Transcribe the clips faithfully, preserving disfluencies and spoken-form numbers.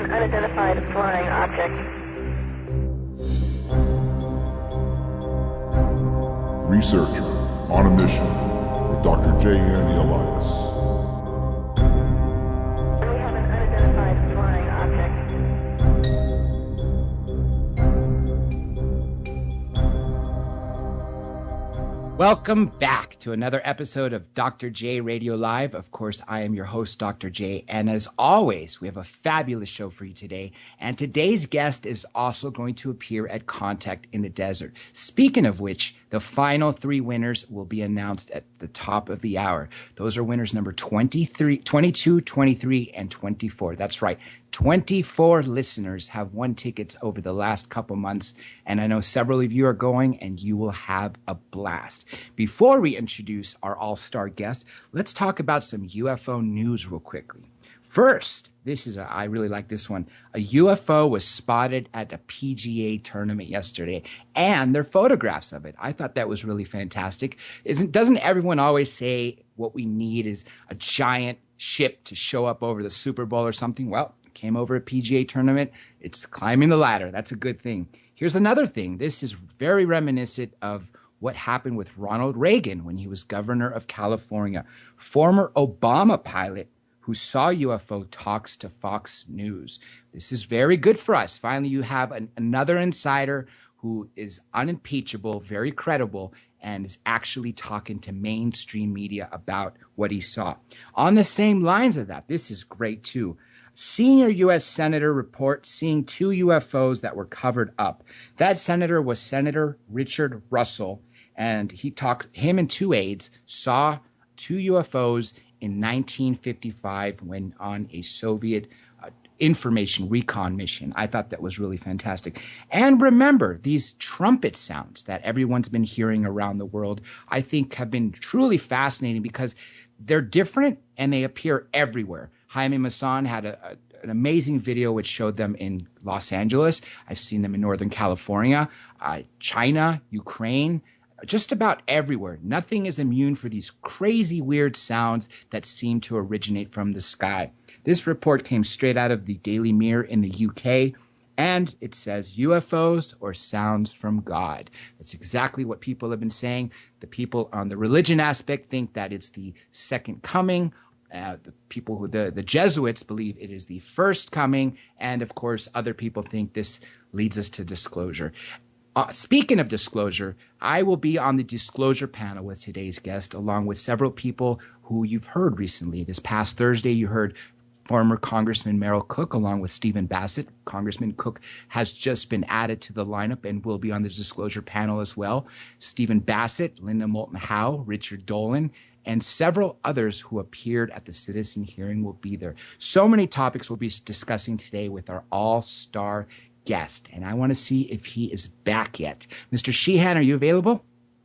an unidentified flying object. Researcher on a mission with Doctor J. Andy Elias. We have an unidentified flying object. Welcome back to another episode of Doctor J Radio Live. Of course, I am your host, Doctor J. And as always, we have a fabulous show for you today. And today's guest is also going to appear at Contact in the Desert. Speaking of which, the final three winners will be announced at the top of the hour. Those are winners number twenty-three, twenty-two, twenty-three, and twenty-four. That's right. twenty-four listeners have won tickets over the last couple months, and I know several of you are going, and you will have a blast. Before we introduce our all-star guest, let's talk about some U F O news real quickly. First, this is a, I really like this one. A U F O was spotted at a P G A tournament yesterday, and there are photographs of it. I thought that was really fantastic. Isn't doesn't everyone always say what we need is a giant ship to show up over the Super Bowl or something? Well, came over a P G A tournament. It's climbing the ladder. That's a good thing. Here's another thing. This is very reminiscent of what happened with Ronald Reagan when he was governor of California. Former Obama pilot who saw U F O talks to Fox News. This is very good for us. Finally, you have an, another insider who is unimpeachable, very credible, and is actually talking to mainstream media about what he saw. On the same lines of that, this is great too. Senior U S Senator reports seeing two U F Os that were covered up. That senator was Senator Richard Russell, and he talked, him and two aides saw two U F Os in nineteen fifty-five when on a Soviet uh, information recon mission. I thought that was really fantastic. And remember, these trumpet sounds that everyone's been hearing around the world, I think have been truly fascinating because they're different and they appear everywhere. Jaime Maussan had a, a, an amazing video which showed them in Los Angeles. I've seen them in Northern California, uh, China, Ukraine, just about everywhere. Nothing is immune for these crazy, weird sounds that seem to originate from the sky. This report came straight out of the Daily Mirror in the U K, and it says U F Os or sounds from God. That's exactly what people have been saying. The people on the religion aspect think that it's the second coming. Uh, the people who, the, the Jesuits believe it is the first coming. And of course, other people think this leads us to disclosure. Uh, speaking of disclosure, I will be on the disclosure panel with today's guest, along with several people who you've heard recently. This past Thursday, you heard former Congressman Merrill Cook, along with Stephen Bassett. Congressman Cook has just been added to the lineup and will be on the disclosure panel as well. Stephen Bassett, Linda Moulton Howe, Richard Dolan, and several others who appeared at the citizen hearing will be there. So many topics we'll be discussing today with our all-star guest, and I want to see if he is back yet. Mister Sheehan, are you available?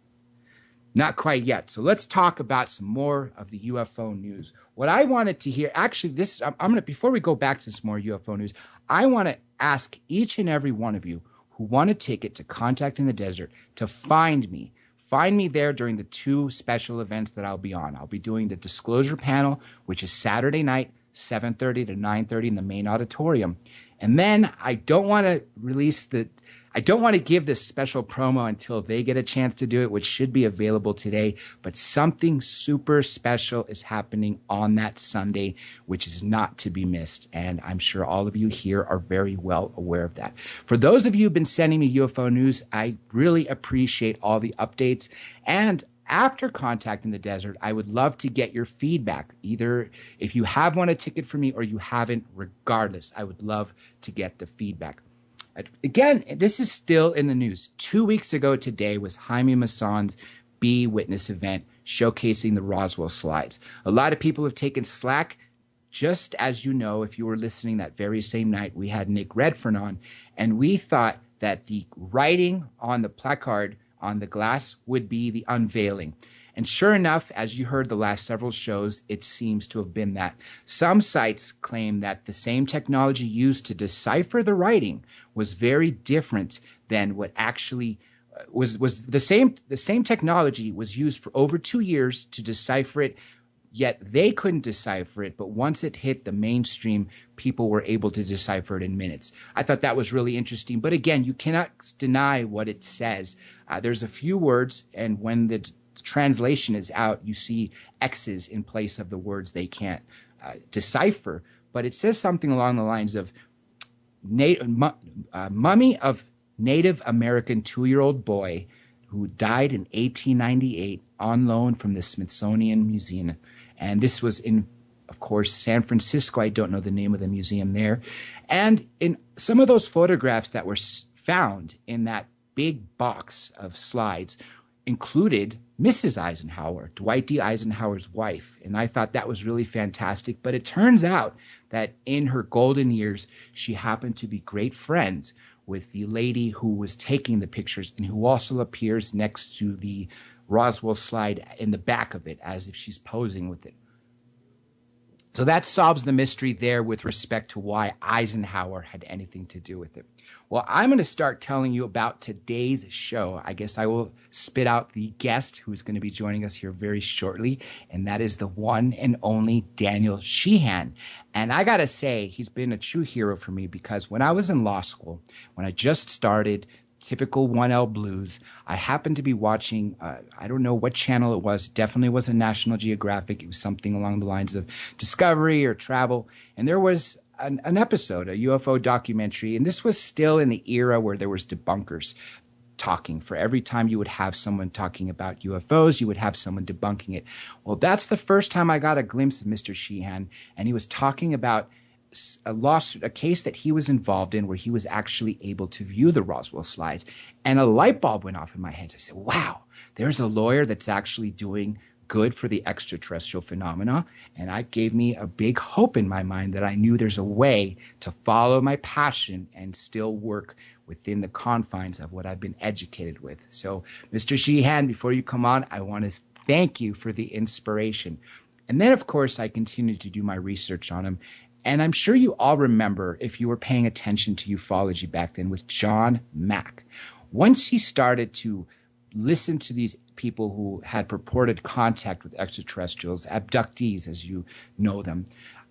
Not quite yet. So let's talk about some more of the U F O news. What I wanted to hear, actually, this I'm, I'm going to, before we go back to some more U F O news, I want to ask each and every one of you who want a ticket to Contact in the Desert to find me. Find me there during the two special events that I'll be on. I'll be doing the disclosure panel, which is Saturday night, seven thirty to nine thirty in the main auditorium. And then I don't want to release the, I don't want to give this special promo until they get a chance to do it, which should be available today. But something super special is happening on that Sunday, which is not to be missed. And I'm sure all of you here are very well aware of that. For those of you who've been sending me U F O news, I really appreciate all the updates. And after Contact in the Desert, I would love to get your feedback. Either if you have won a ticket for me or you haven't, regardless, I would love to get the feedback. Again, this is still in the news. Two weeks ago today was Jaime Maussan's Be Witness event showcasing the Roswell slides. A lot of people have taken slack. Just as you know, if you were listening that very same night, we had Nick Redfern on, and we thought that the writing on the placard on the glass would be the unveiling. And sure enough, as you heard the last several shows, it seems to have been that. Some sites claim that the same technology used to decipher the writing was very different than what actually uh, was was the same. The same technology was used for over two years to decipher it yet they couldn't decipher it. But once it hit the mainstream, people were able to decipher it in minutes. I thought that was really interesting. But again, you cannot deny what it says. Uh, there's a few words, and when the t- translation is out, you see X's in place of the words they can't uh, decipher. But it says something along the lines of na- mu- uh, mummy of Native American two-year-old boy who died in eighteen ninety-eight on loan from the Smithsonian Museum. And this was in, of course, San Francisco. I don't know the name of the museum there. And in some of those photographs that were found in that big box of slides included Missus Eisenhower, Dwight D. Eisenhower's wife. And I thought that was really fantastic. But it turns out that in her golden years, she happened to be great friends with the lady who was taking the pictures and who also appears next to the Roswell slide in the back of it as if she's posing with it. So that solves the mystery there with respect to why Eisenhower had anything to do with it. Well, I'm going to start telling you about today's show. I guess I will spit out the guest who's going to be joining us here very shortly, and that is the one and only Daniel Sheehan. And I got to say, he's been a true hero for me because when I was in law school, when I just started typical one L Blues, I happened to be watching, uh, I don't know what channel it was, it definitely wasn't National Geographic. It was something along the lines of Discovery or Travel. And there was an, an episode, a U F O documentary, and this was still in the era where there was debunkers talking. For every time you would have someone talking about U F Os, you would have someone debunking it. Well, that's the first time I got a glimpse of Mister Sheehan, and he was talking about a lawsuit, a case that he was involved in where he was actually able to view the Roswell slides. And a light bulb went off in my head. I said, wow, there's a lawyer that's actually doing good for the extraterrestrial phenomena. And that gave me a big hope in my mind that I knew there's a way to follow my passion and still work within the confines of what I've been educated with. So, Mister Sheehan, before you come on, I want to thank you for the inspiration. And then, of course, I continued to do my research on him. And I'm sure you all remember, if you were paying attention to ufology back then, with John Mack. Once he started to listen to these people who had purported contact with extraterrestrials, abductees as you know them,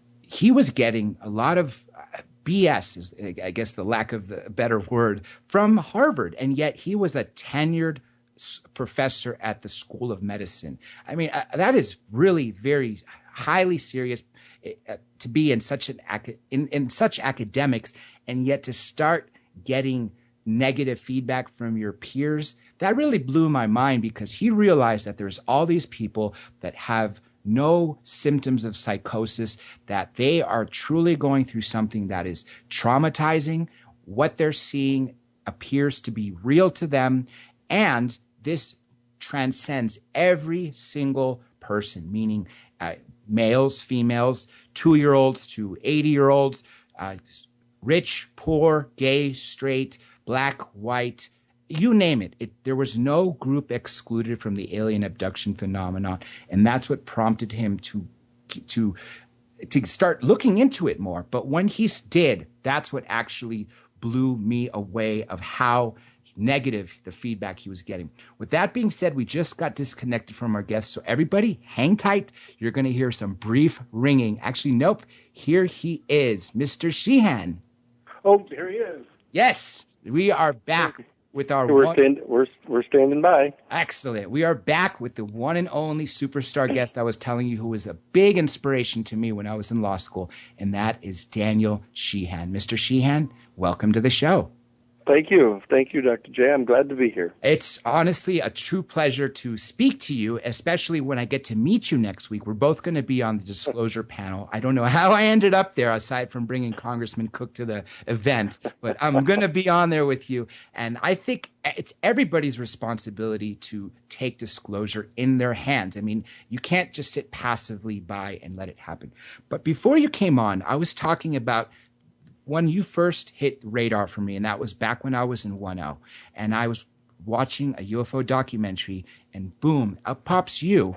he was getting a lot of B S, is I guess the lack of a better word, from Harvard. And yet he was a tenured professor at the School of Medicine. I mean, that is really very highly serious. Uh, to be in such an in, in such academics, and yet to start getting negative feedback from your peers, that really blew my mind, because he realized that there's all these people that have no symptoms of psychosis, that they are truly going through something that is traumatizing. What they're seeing appears to be real to them, and this transcends every single person, meaning uh, males, females, two-year-olds to eighty-year-olds, uh, rich, poor, gay, straight, black, white, you name it. it. There was no group excluded from the alien abduction phenomenon, and that's what prompted him to to to start looking into it more. But when he did, that's what actually blew me away of how negative the feedback he was getting. With that being said, we just got disconnected from our guest, so everybody hang tight. You're going to hear some brief ringing. Actually, nope. Here he is, Mister Sheehan. Oh, here he is. Yes, we are back with our we're one... stand, we're we're standing by. Excellent. We are back with the one and only superstar guest I was telling you, who was a big inspiration to me when I was in law school, and that is Daniel Sheehan. Mister Sheehan, welcome to the show. Thank you. Thank you, Doctor J. I'm glad to be here. It's honestly a true pleasure to speak to you, especially when I get to meet you next week. We're both going to be on the disclosure panel. I don't know how I ended up there, aside from bringing Congressman Cook to the event, but I'm going to be on there with you. And I think it's everybody's responsibility to take disclosure in their hands. I mean, you can't just sit passively by and let it happen. But before you came on, I was talking about when you first hit radar for me, and that was back when I was in one L, and I was watching a U F O documentary, and boom, up pops you.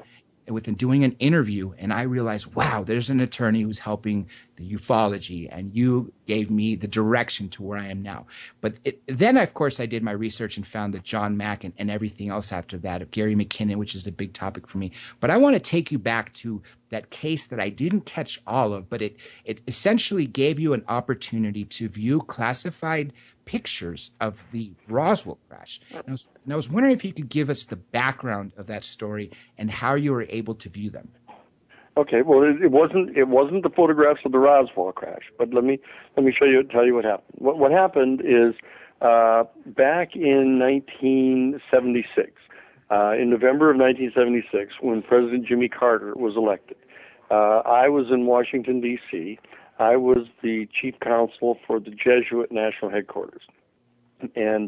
within doing an interview, and I realized, wow, there's an attorney who's helping the ufology, and you gave me the direction to where I am now. But it, then, of course, I did my research and found that John Mack and, and everything else after that, of Gary McKinnon, which is a big topic for me. But I want to take you back to that case that I didn't catch all of, but it, it essentially gave you an opportunity to view classified pictures of the Roswell crash. And I, was, and I was wondering if you could give us the background of that story and how you were able to view them. Okay, well, it, it wasn't it wasn't the photographs of the Roswell crash, but let me let me show you tell you what happened. What what happened is uh, back in nineteen seventy-six, uh, in November of nineteen seventy-six, when President Jimmy Carter was elected, uh, I was in Washington D C. I was the chief counsel for the Jesuit National Headquarters, and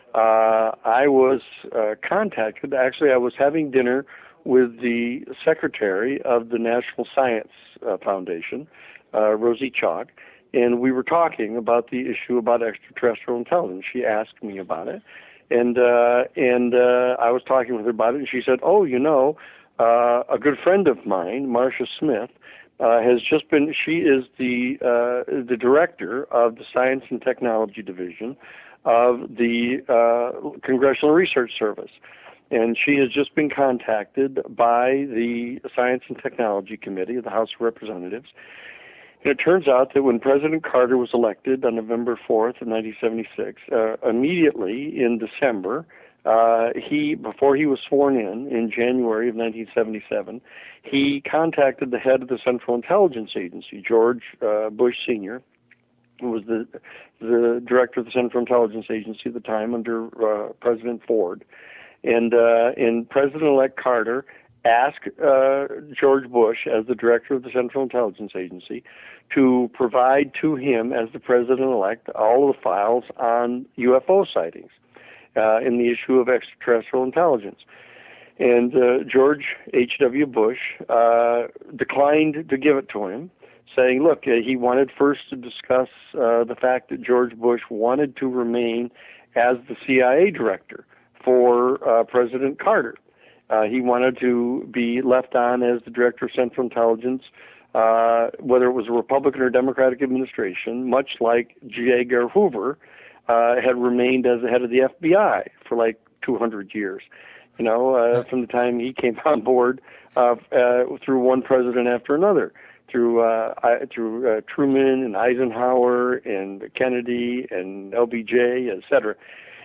uh, I was uh, contacted. Actually, I was having dinner with the secretary of the National Science uh, Foundation, uh, Rosie Chalk, and we were talking about the issue about extraterrestrial intelligence. She asked me about it, and uh, and uh, I was talking with her about it, and she said, "Oh, you know, uh, a good friend of mine, Marcia Smith, uh, has just been. She is the uh, the director of the Science and Technology Division of the uh, Congressional Research Service." And she has just been contacted by the Science and Technology Committee of the House of Representatives. And it turns out that when President Carter was elected on November fourth of nineteen seventy-six, uh, immediately in December, uh, he, before he was sworn in, in January of nineteen seventy-seven, he contacted the head of the Central Intelligence Agency, George uh, Bush Senior, who was the, the director of the Central Intelligence Agency at the time under uh, President Ford. And uh, and President-elect Carter asked uh, George Bush, as the director of the Central Intelligence Agency, to provide to him, as the president-elect, all of the files on U F O sightings uh, in the issue of extraterrestrial intelligence. And uh, George H W. Bush uh, declined to give it to him, saying, look, uh, he wanted first to discuss uh, the fact that George Bush wanted to remain as the C I A director for uh, President Carter. Uh, he wanted to be left on as the director of Central Intelligence, uh, whether it was a Republican or Democratic administration, much like J. Edgar Hoover uh, had remained as the head of the F B I for like two hundred years. You know, uh, from the time he came on board uh, uh, through one president after another, through uh, I, through uh, Truman and Eisenhower and Kennedy and L B J, et cetera.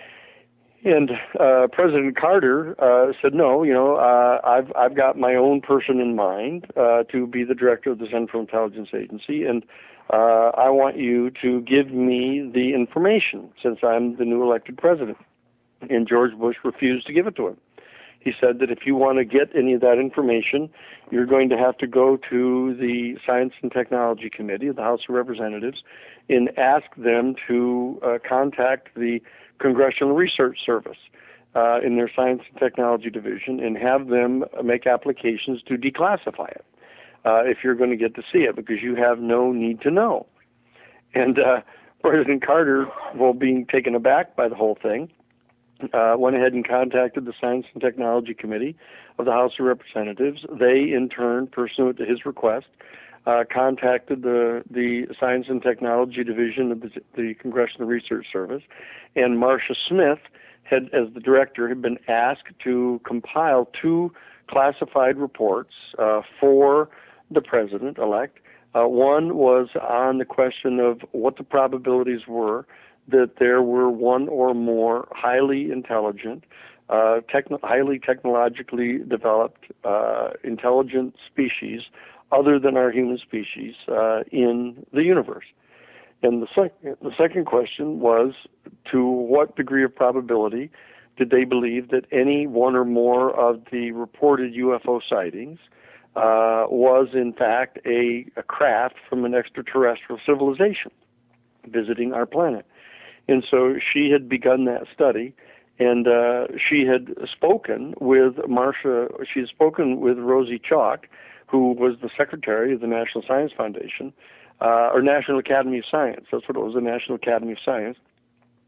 And uh, President Carter uh, said, no, you know, uh, I've I've got my own person in mind uh, to be the director of the Central Intelligence Agency, and uh, I want you to give me the information since I'm the new elected president. And George Bush refused to give it to him. He said that if you want to get any of that information, you're going to have to go to the Science and Technology Committee of the House of Representatives and ask them to uh, contact the Congressional Research Service uh, in their Science and Technology Division and have them make applications to declassify it uh, if you're going to get to see it, because you have no need to know. And uh, President Carter, well, being taken aback by the whole thing, uh, went ahead and contacted the Science and Technology Committee of the House of Representatives. They, in turn, pursuant to his request, Uh, contacted the the Science and Technology Division of the, the Congressional Research Service, and Marcia Smith had, as the director, had been asked to compile two classified reports uh, for the president-elect. Uh, one was on the question of what the probabilities were that there were one or more highly intelligent, uh, techno- highly technologically developed, uh, intelligent species other than our human species uh, in the universe. And the, sec- the second question was, to what degree of probability did they believe that any one or more of the reported U F O sightings uh, was in fact a, a craft from an extraterrestrial civilization visiting our planet. And so she had begun that study, and uh, she had spoken with Marcia, she had spoken with Rosie Chalk, who was the secretary of the National Science Foundation, uh, or National Academy of Science. That's what it was, the National Academy of Science.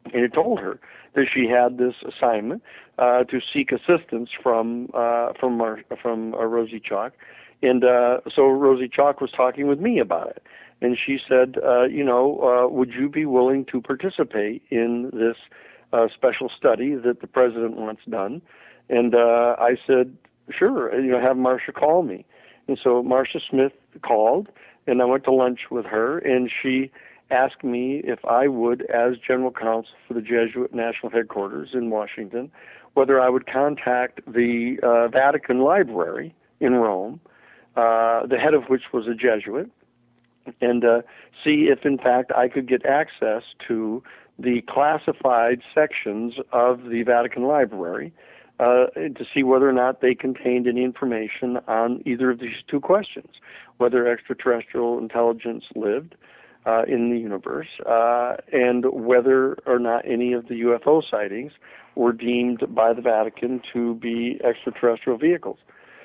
And it told her that she had this assignment uh, to seek assistance from uh, from Mar- from uh, Rosie Chalk, and uh, so Rosie Chalk was talking with me about it, and she said, uh, you know, uh, would you be willing to participate in this uh, special study that the president wants done? And uh, I said, sure, you know, have Marcia call me. And so Marcia Smith called, and I went to lunch with her, and she asked me if I would, as general counsel for the Jesuit National Headquarters in Washington, whether I would contact the uh, Vatican Library in Rome, uh, the head of which was a Jesuit, and uh, see if, in fact, I could get access to the classified sections of the Vatican Library uh, to see whether or not they contained any information on either of these two questions, whether extraterrestrial intelligence lived Uh, in the universe, uh, and whether or not any of the U F O sightings were deemed by the Vatican to be extraterrestrial vehicles.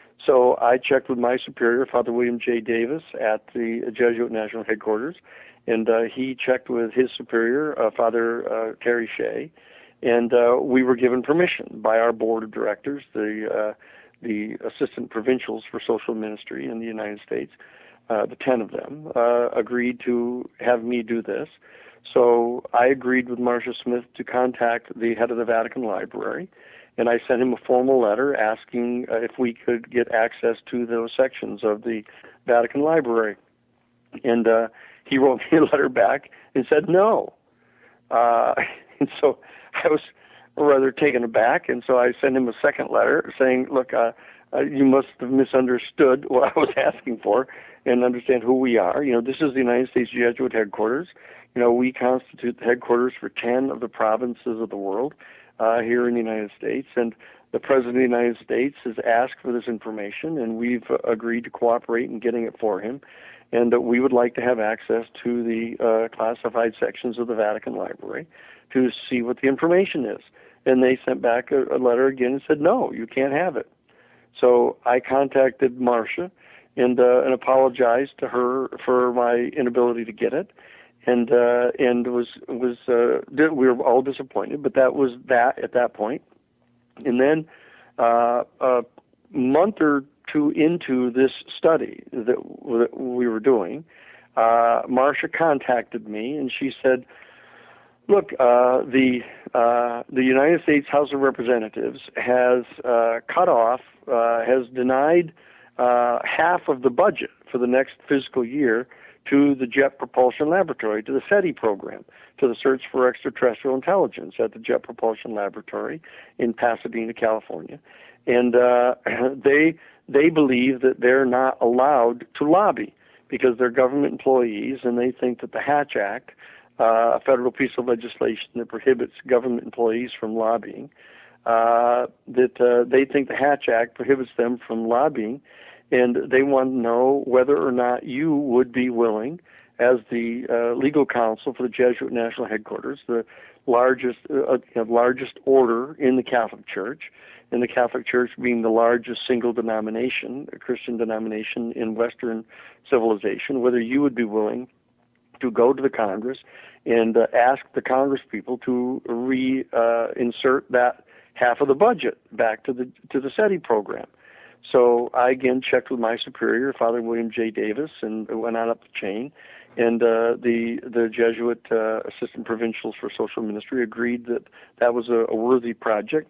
So I checked with my superior, Father William J. Davis, at the Jesuit National Headquarters, and uh, he checked with his superior, uh, Father uh, Terry Shea, and uh, we were given permission by our board of directors, the uh, the assistant provincials for social ministry in the United States. Uh, the ten of them, uh, agreed to have me do this. So I agreed with Marcia Smith to contact the head of the Vatican Library, and I sent him a formal letter asking uh, if we could get access to those sections of the Vatican Library. And uh, he wrote me a letter back and said no. Uh, and so I was rather taken aback, and so I sent him a second letter saying, look, uh, uh, you must have misunderstood what I was asking for, and understand who we are. You know, this is the United States Jesuit headquarters. You know, we constitute the headquarters for ten of the provinces of the world uh, here in the United States, and the President of the United States has asked for this information, and we've uh, agreed to cooperate in getting it for him, and uh, we would like to have access to the uh, classified sections of the Vatican Library to see what the information is. And they sent back a, a letter again and said, no, you can't have it. So I contacted Marcia, and uh, and apologized to her for my inability to get it, and uh, and was was uh, we were all disappointed, but that was that at that point. And then uh, a month or two into this study that, that we were doing, uh, Marcia contacted me, and she said, look, uh, the uh, the United States House of Representatives has uh, cut off, uh, has denied Uh, half of the budget for the next fiscal year to the Jet Propulsion Laboratory, to the SETI program, to the Search for Extraterrestrial Intelligence at the Jet Propulsion Laboratory in Pasadena, California. And uh, they they believe that they're not allowed to lobby because they're government employees, and they think that the Hatch Act, uh, a federal piece of legislation that prohibits government employees from lobbying, uh, that uh, they think the Hatch Act prohibits them from lobbying, and they want to know whether or not you would be willing, as the uh, legal counsel for the Jesuit National Headquarters, the largest uh, you know, largest order in the Catholic Church, and the Catholic Church being the largest single denomination, a Christian denomination in Western civilization, whether you would be willing to go to the Congress and uh, ask the Congress people to reinsert uh, that half of the budget back to the to the SETI program. So I again checked with my superior, Father William J. Davis, and went on up the chain. And uh, the the Jesuit uh, assistant provincials for social ministry agreed that that was a, a worthy project.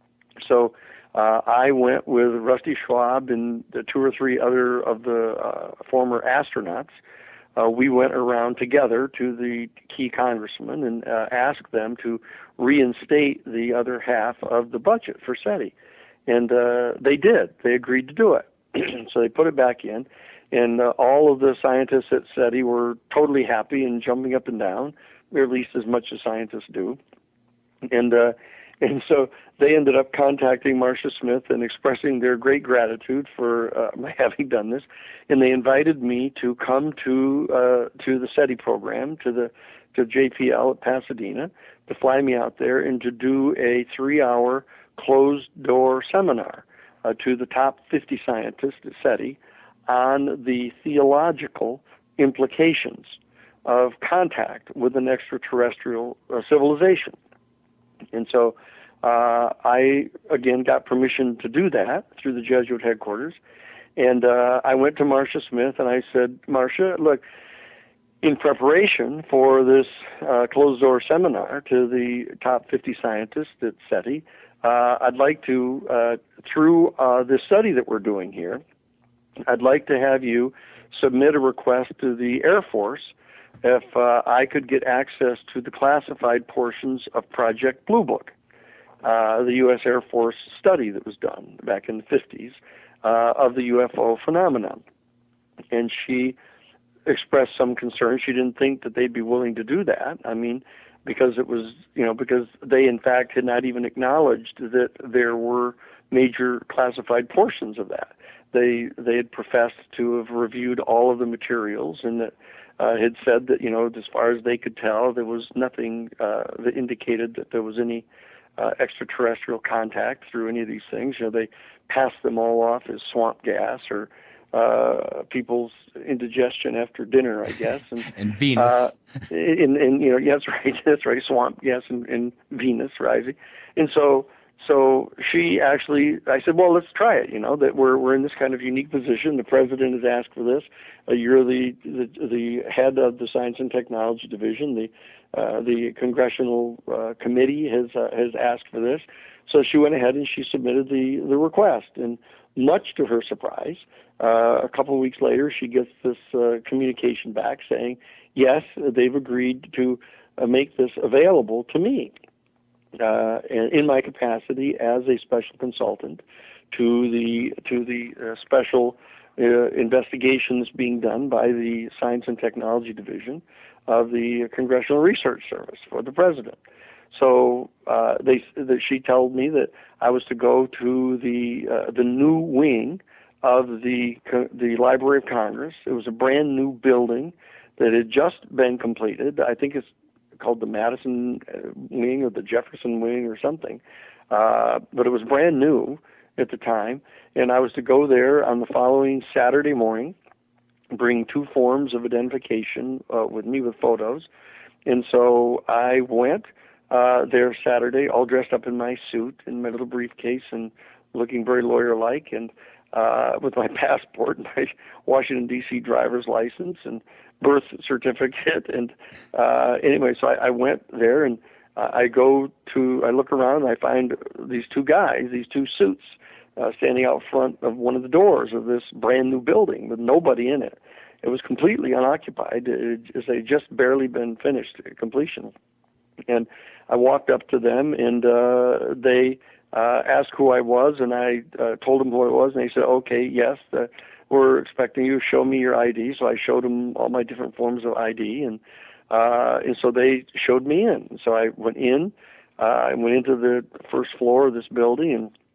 So uh, I went with Rusty Schwab and the two or three other of the uh, former astronauts. Uh, we went around together to the key congressmen and uh, asked them to reinstate the other half of the budget for SETI. And uh, they did. They agreed to do it. So they put it back in, and uh, all of the scientists at SETI were totally happy and jumping up and down, or at least as much as scientists do. And uh, and so they ended up contacting Marcia Smith and expressing their great gratitude for uh, my having done this, and they invited me to come to uh, to the SETI program, to the to J P L at Pasadena, to fly me out there and to do a three-hour closed-door seminar uh, to the top fifty scientists at SETI on the theological implications of contact with an extraterrestrial uh, civilization. And so uh, I, again, got permission to do that through the Jesuit headquarters. And uh, I went to Marcia Smith and I said, Marcia, look, in preparation for this uh, closed-door seminar to the top fifty scientists at SETI, uh, I'd like to, uh, through uh, this study that we're doing here, I'd like to have you submit a request to the Air Force if uh, I could get access to the classified portions of Project Blue Book, uh, the U S Air Force study that was done back in the fifties uh, of the U F O phenomenon. And she expressed some concern. She didn't think that they'd be willing to do that. I mean, because it was, you know, because they in fact had not even acknowledged that there were major classified portions of that. They they had professed to have reviewed all of the materials and that uh, had said that, you know, as far as they could tell, there was nothing uh, that indicated that there was any uh, extraterrestrial contact through any of these things. You know, they passed them all off as swamp gas or uh, people's indigestion after dinner, I guess. And, and Venus. Uh, and, and, you know, yeah, that's right. That's right. Swamp gas and, and Venus rising. And so, so she actually, I said, well, let's try it. You know, that we're, we're in this kind of unique position. The president has asked for this. Uh, you're the, the, the head of the Science and Technology Division. The, uh, the congressional uh, committee has, uh, has asked for this. So she went ahead and she submitted the, the request. And much to her surprise, uh, a couple of weeks later, she gets this uh, communication back saying, yes, they've agreed to uh, make this available to me uh, in my capacity as a special consultant to the to the uh, special uh, investigations being done by the Science and Technology Division of the Congressional Research Service for the president. So uh, they, that she told me that I was to go to the uh, the new wing of the the Library of Congress. It was a brand new building that had just been completed. I think it's called the Madison wing or the Jefferson wing or something, uh, but it was brand new at the time. And I was to go there on the following Saturday morning, bring two forms of identification uh, with me with photos. And so I went uh, there Saturday, all dressed up in my suit and my little briefcase and looking very lawyer-like, and uh, with my passport and my Washington, D C driver's license and birth certificate. And uh, anyway, so I, I went there and uh, I go to, I look around and I find these two guys, these two suits, uh, standing out front of one of the doors of this brand new building with nobody in it. It was completely unoccupied. It, it had just barely been finished, completion. And I walked up to them and uh, they uh, asked who I was, and I uh, told them who I was, and they said, okay, yes, uh, we're expecting you to show me your I D. So I showed them all my different forms of I D, and uh, and so they showed me in. So I went in, uh, I went into the first floor of this building,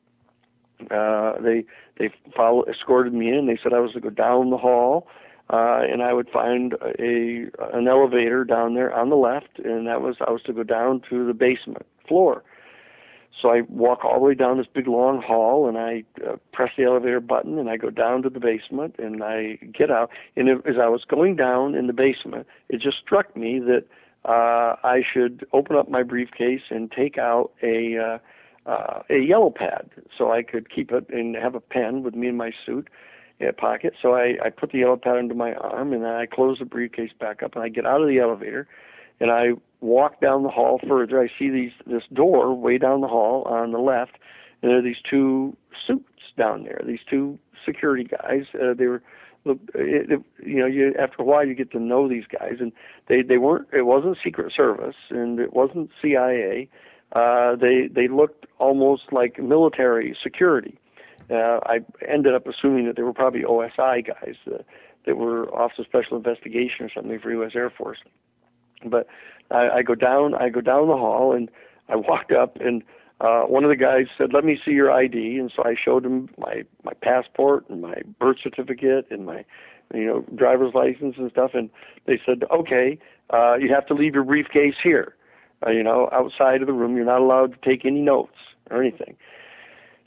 and uh, they they follow, escorted me in. They said I was to go down the hall, uh, and I would find a an elevator down there on the left, and that was I was to go down to the basement floor. So I walk all the way down this big long hall, and I uh, press the elevator button, and I go down to the basement, and I get out. And it, as I was going down in the basement, it just struck me that uh, I should open up my briefcase and take out a uh, uh, a yellow pad so I could keep it and have a pen with me in my suit uh, pocket. So I, I put the yellow pad under my arm, and then I close the briefcase back up, and I get out of the elevator, and I walk down the hall further. I see these this door way down the hall on the left, and there are these two suits down there. These two security guys. Uh, they were, look, it, it, you know, you after a while you get to know these guys, and they they weren't. It wasn't Secret Service, and it wasn't C I A. Uh, they they looked almost like military security. Uh, I ended up assuming that they were probably O S I guys uh, that were Office of Special Investigation or something for U S Air Force. But I, I go down, I go down the hall, and I walked up, and uh, one of the guys said, "Let me see your I D." And so I showed him my, my passport and my birth certificate and my, you know, driver's license and stuff. And they said, "Okay, uh, you have to leave your briefcase here, uh, you know, outside of the room. You're not allowed to take any notes or anything."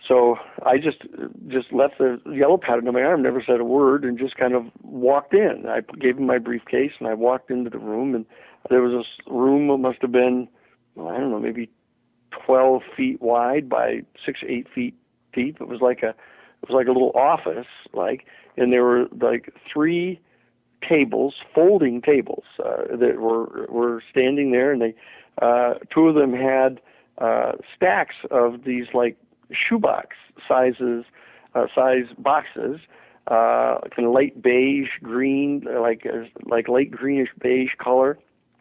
So I just just left the yellow pad under my arm, never said a word, and just kind of walked in. I gave him my briefcase, and I walked into the room, and there was this room that must have been, well, I don't know, maybe twelve feet wide by six, eight feet deep. It was like a it was like a little office, like, and there were like three tables, folding tables, uh, that were were standing there, and they uh, two of them had uh, stacks of these like shoebox sizes, uh, size boxes, uh, kind of light beige, green, like uh, like light greenish beige color,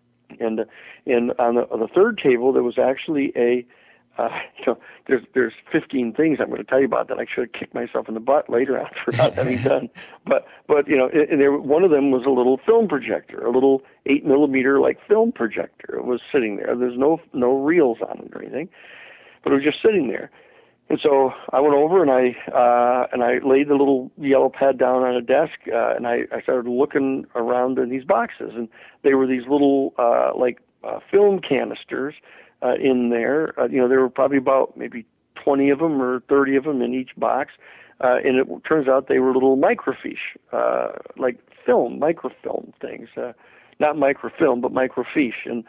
and and on the on the third table there was actually a, uh, you know, there's there's fifteen things I'm going to tell you about that I should have kicked myself in the butt later after not having done, but but you know, and there one of them was a little film projector, a little eight millimeter like film projector. It was sitting there. There's no no reels on it or anything, but it was just sitting there. And so I went over and I uh, and I laid the little yellow pad down on a desk, uh, and I, I started looking around in these boxes, and they were these little uh, like uh, film canisters uh, in there. Uh, you know, there were probably about maybe twenty of them or thirty of them in each box, uh, and it turns out they were little microfiche, uh, like film, microfilm things, uh, not microfilm but microfiche. And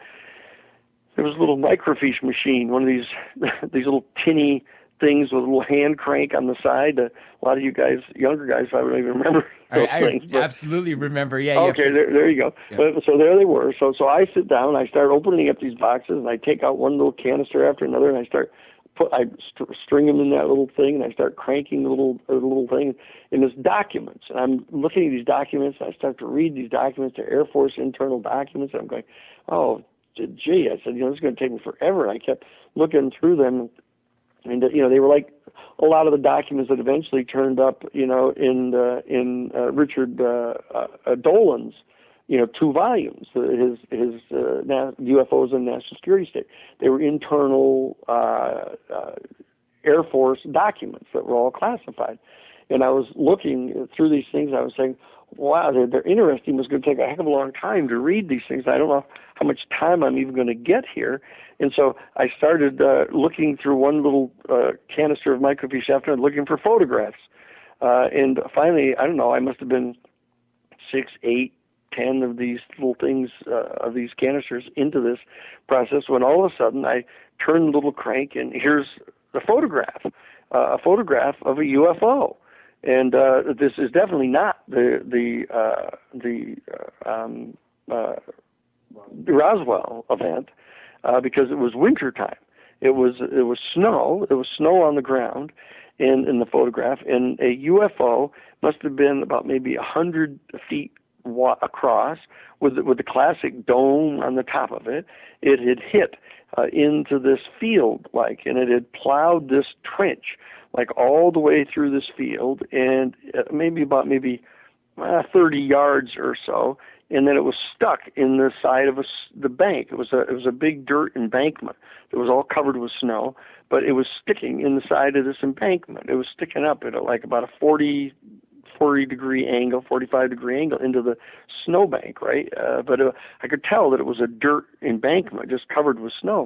there was a little microfiche machine, one of these these little tinny things with a little hand crank on the side. Uh, a lot of you guys, younger guys, I don't even remember those I, I things. But, absolutely remember. Yeah. Okay, to, there, there you go. yeah. But, so there they were. So so I sit down, I start opening up these boxes, and I take out one little canister after another, and I start put I st- string them in that little thing, and I start cranking the little the little thing, and it's documents. And I'm looking at these documents, and I start to read these documents. They're Air Force internal documents, and I'm going, oh, gee, I said, you know, this is going to take me forever. And I kept looking through them. And, uh, you know, they were like a lot of the documents that eventually turned up, you know, in uh, in uh, Richard uh, uh, Dolan's, you know, two volumes, uh, his his uh, U F Os and National Security State. They were internal uh, uh, Air Force documents that were all classified. And I was looking through these things, and I was saying, wow, they're, they're interesting. It's going to take a heck of a long time to read these things. I don't know how much time I'm even going to get here. And so I started uh, looking through one little uh, canister of microfiche after and looking for photographs. Uh, and finally, I don't know, I must have been six, eight, ten of these little things, uh, of these canisters into this process, when all of a sudden I turned the little crank, and here's the photograph, uh, a photograph of a U F O. And uh, this is definitely not the the uh, the uh, um, uh, Roswell event, uh, because it was winter time. It was it was snow. It was snow on the ground in in the photograph, and a U F O must have been about maybe a hundred feet wa- across, with with the classic dome on the top of it. It had hit uh, into this field, like, and it had plowed this trench, like all the way through this field, and maybe about maybe uh, thirty yards or so, and then it was stuck in the side of a, the bank. It was a it was a big dirt embankment. It was all covered with snow, but it was sticking in the side of this embankment. It was sticking up at a, like about a forty, forty degree angle, forty-five degree angle into the snowbank, right? Uh, but uh, I could tell that it was a dirt embankment just covered with snow.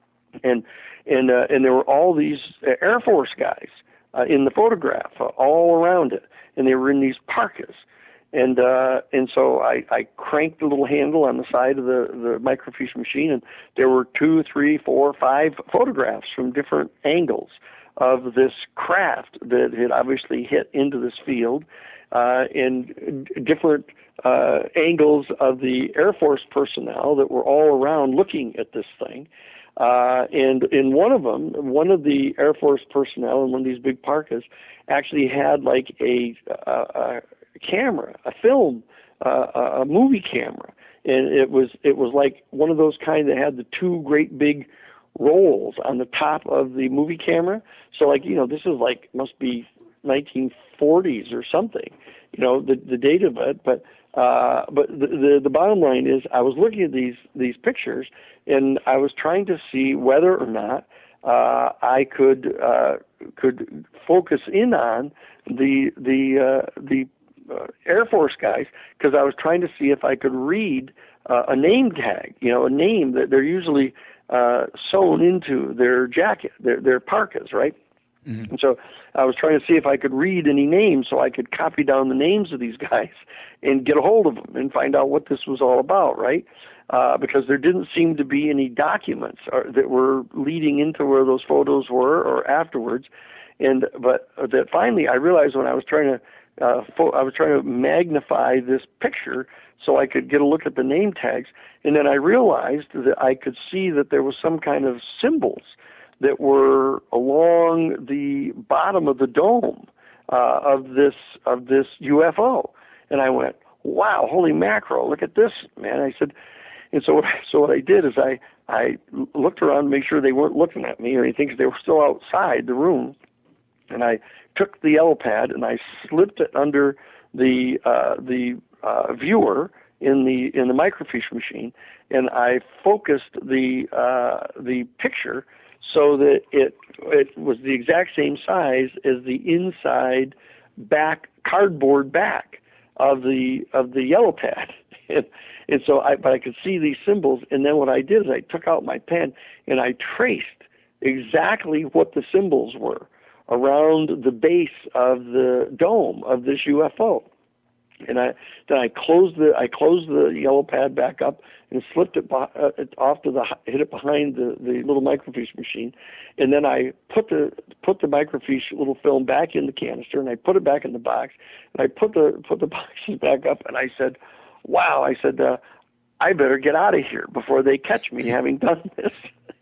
And and uh, and there were all these Air Force guys uh, in the photograph, uh, all around it, and they were in these parkas. And uh, and so I, I cranked the little handle on the side of the, the microfiche machine, and there were two, three, four, five photographs from different angles of this craft that had obviously hit into this field, uh, and different uh, angles of the Air Force personnel that were all around looking at this thing. Uh, and in one of them, one of the Air Force personnel in one of these big parkas actually had like a, a, a camera, a film, uh, a movie camera, and it was it was like one of those kind that had the two great big rolls on the top of the movie camera. So like, you know, this is like must be nineteen forties or something, you know, the the date of it, but. Uh, but the, the the bottom line is, I was looking at these these pictures, and I was trying to see whether or not uh, I could uh, could focus in on the the uh, the uh, Air Force guys, because I was trying to see if I could read uh, a name tag, you know, a name that they're usually uh, sewn into their jacket, their their parkas, right? Mm-hmm. And so I was trying to see if I could read any names so I could copy down the names of these guys and get a hold of them and find out what this was all about, right? Uh, because there didn't seem to be any documents or, that were leading into where those photos were or afterwards. And but that finally I realized when I was trying to uh, fo- I was trying to magnify this picture so I could get a look at the name tags, and then I realized that I could see that there was some kind of symbols that were along the bottom of the dome uh, of this of this U F O, and I went, "Wow, holy mackerel! Look at this, man!" I said, and so so what I did is I I looked around to make sure they weren't looking at me or anything because they were still outside the room, and I took the yellow pad and I slipped it under the uh, the uh, viewer in the in the microfiche machine, and I focused the uh, the picture so that it it was the exact same size as the inside back cardboard back of the of the yellow pad. and, and so I but I could see these symbols, and then what I did is I took out my pen and I traced exactly what the symbols were around the base of the dome of this U F O. And I then I closed the I closed the yellow pad back up and slipped it, uh, it off to the hit it behind the, the little microfiche machine, and then I put the put the microfiche little film back in the canister, and I put it back in the box, and I put the put the boxes back up, and I said, "Wow!" I said, uh, "I better get out of here before they catch me having done this."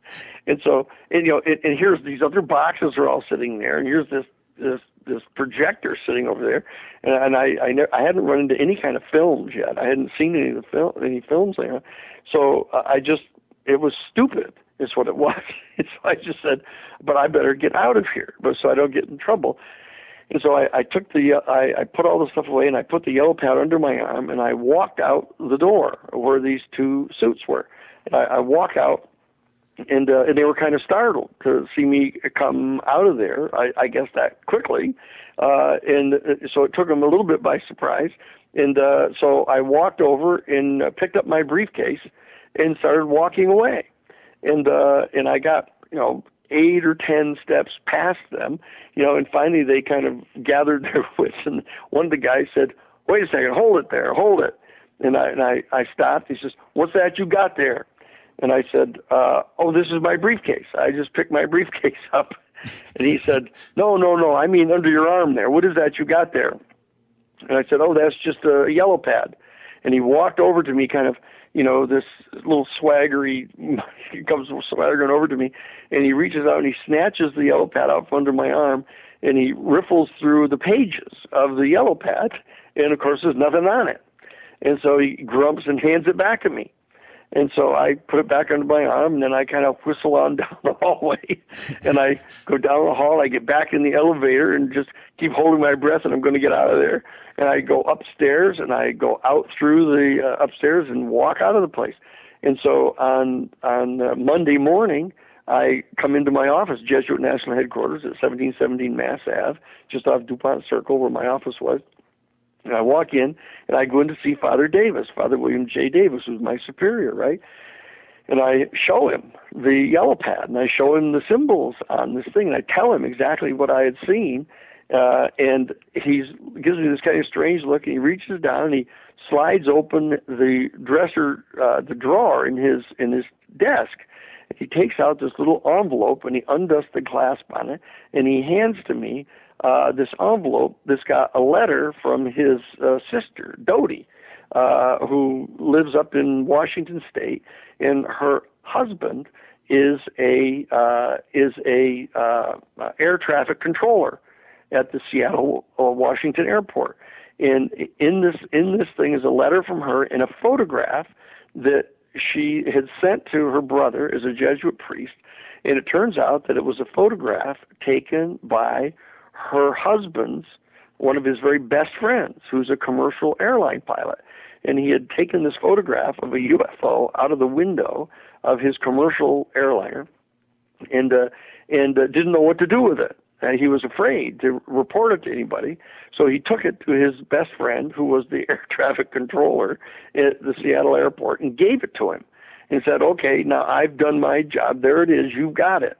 And so, and you know, and, and here's these other boxes are all sitting there, and here's this this this projector sitting over there, and, and I I, never, I hadn't run into any kind of films yet. I hadn't seen any of the film any films there, so uh, I just it was stupid. Is what it was. And so I just said, but I better get out of here, but so I don't get in trouble. And so I, I took the uh, I, I put all the stuff away, and I put the yellow pad under my arm, and I walked out the door where these two suits were. And I, I walk out. And uh, and they were kind of startled to see me come out of there, I, I guess that quickly. Uh, and so it took them a little bit by surprise. And uh, so I walked over and uh, picked up my briefcase and started walking away. And uh, and I got, you know, eight or ten steps past them, you know, and finally they kind of gathered their wits. And one of the guys said, "Wait a second, hold it there, hold it." And I, and I, I stopped. He says, "What's that you got there?" And I said, uh, "Oh, this is my briefcase. I just picked my briefcase up." And he said, "No, no, no. I mean under your arm there. What is that you got there?" And I said, "Oh, that's just a yellow pad." And he walked over to me kind of, you know, this little swaggery, he comes swaggering over to me, and he reaches out and he snatches the yellow pad out from under my arm, and he riffles through the pages of the yellow pad, and of course there's nothing on it. And so he grumps and hands it back to me. And so I put it back under my arm, and then I kind of whistle on down the hallway, and I go down the hall. I get back in the elevator and just keep holding my breath, and I'm going to get out of there. And I go upstairs, and I go out through the uh, upstairs and walk out of the place. And so on on uh, Monday morning, I come into my office, Jesuit National Headquarters at seventeen seventeen Mass Ave, just off DuPont Circle where my office was. And I walk in, and I go in to see Father Davis, Father William J. Davis, who's my superior, right? And I show him the yellow pad, and I show him the symbols on this thing, and I tell him exactly what I had seen. Uh, and he gives me this kind of strange look, and he reaches down, and he slides open the dresser, uh, the drawer in his in his desk. He takes out this little envelope, and he undoes the clasp on it, and he hands to me Uh, this envelope that's got a letter from his uh, sister, Dodie, uh, who lives up in Washington State, and her husband is a uh, is a uh, air traffic controller at the Seattle uh, Washington Airport. And in this in this thing is a letter from her and a photograph that she had sent to her brother as a Jesuit priest. And it turns out that it was a photograph taken by her husband's, one of his very best friends, who's a commercial airline pilot. And he had taken this photograph of a U F O out of the window of his commercial airliner and uh, and uh, didn't know what to do with it. And he was afraid to report it to anybody. So he took it to his best friend, who was the air traffic controller at the Seattle airport, and gave it to him and said, "Okay, now I've done my job. There it is. You've got it."